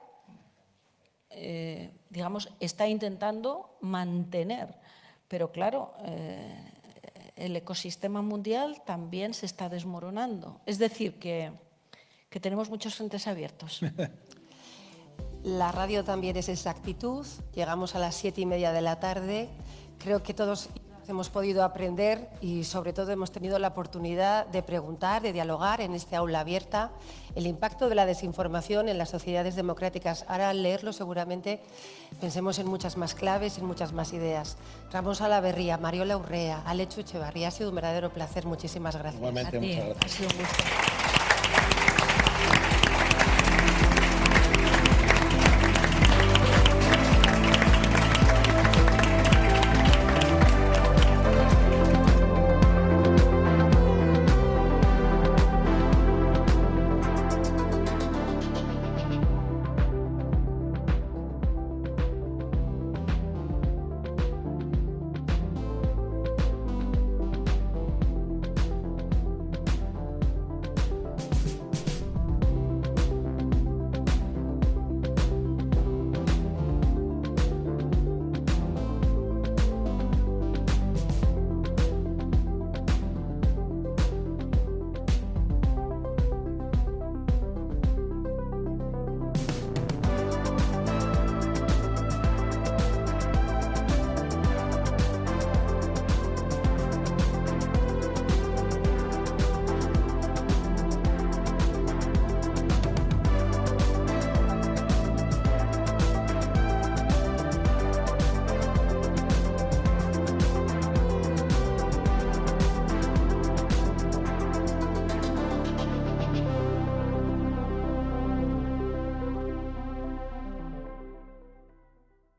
digamos, está intentando mantener. Pero claro, el ecosistema mundial también se está desmoronando. Es decir, que tenemos muchos frentes abiertos. La radio también es esa actitud. Llegamos a las 7:30 de la tarde. Creo que todos hemos podido aprender y sobre todo hemos tenido la oportunidad de preguntar, de dialogar en este aula abierta el impacto de la desinformación en las sociedades democráticas. Ahora al leerlo seguramente pensemos en muchas más claves, en muchas más ideas. Ramón Salaverría, Mariola Urrea, Alechu Echevarría, ha sido un verdadero placer. Muchísimas gracias. Igualmente, muchas gracias. Ha sido un gusto.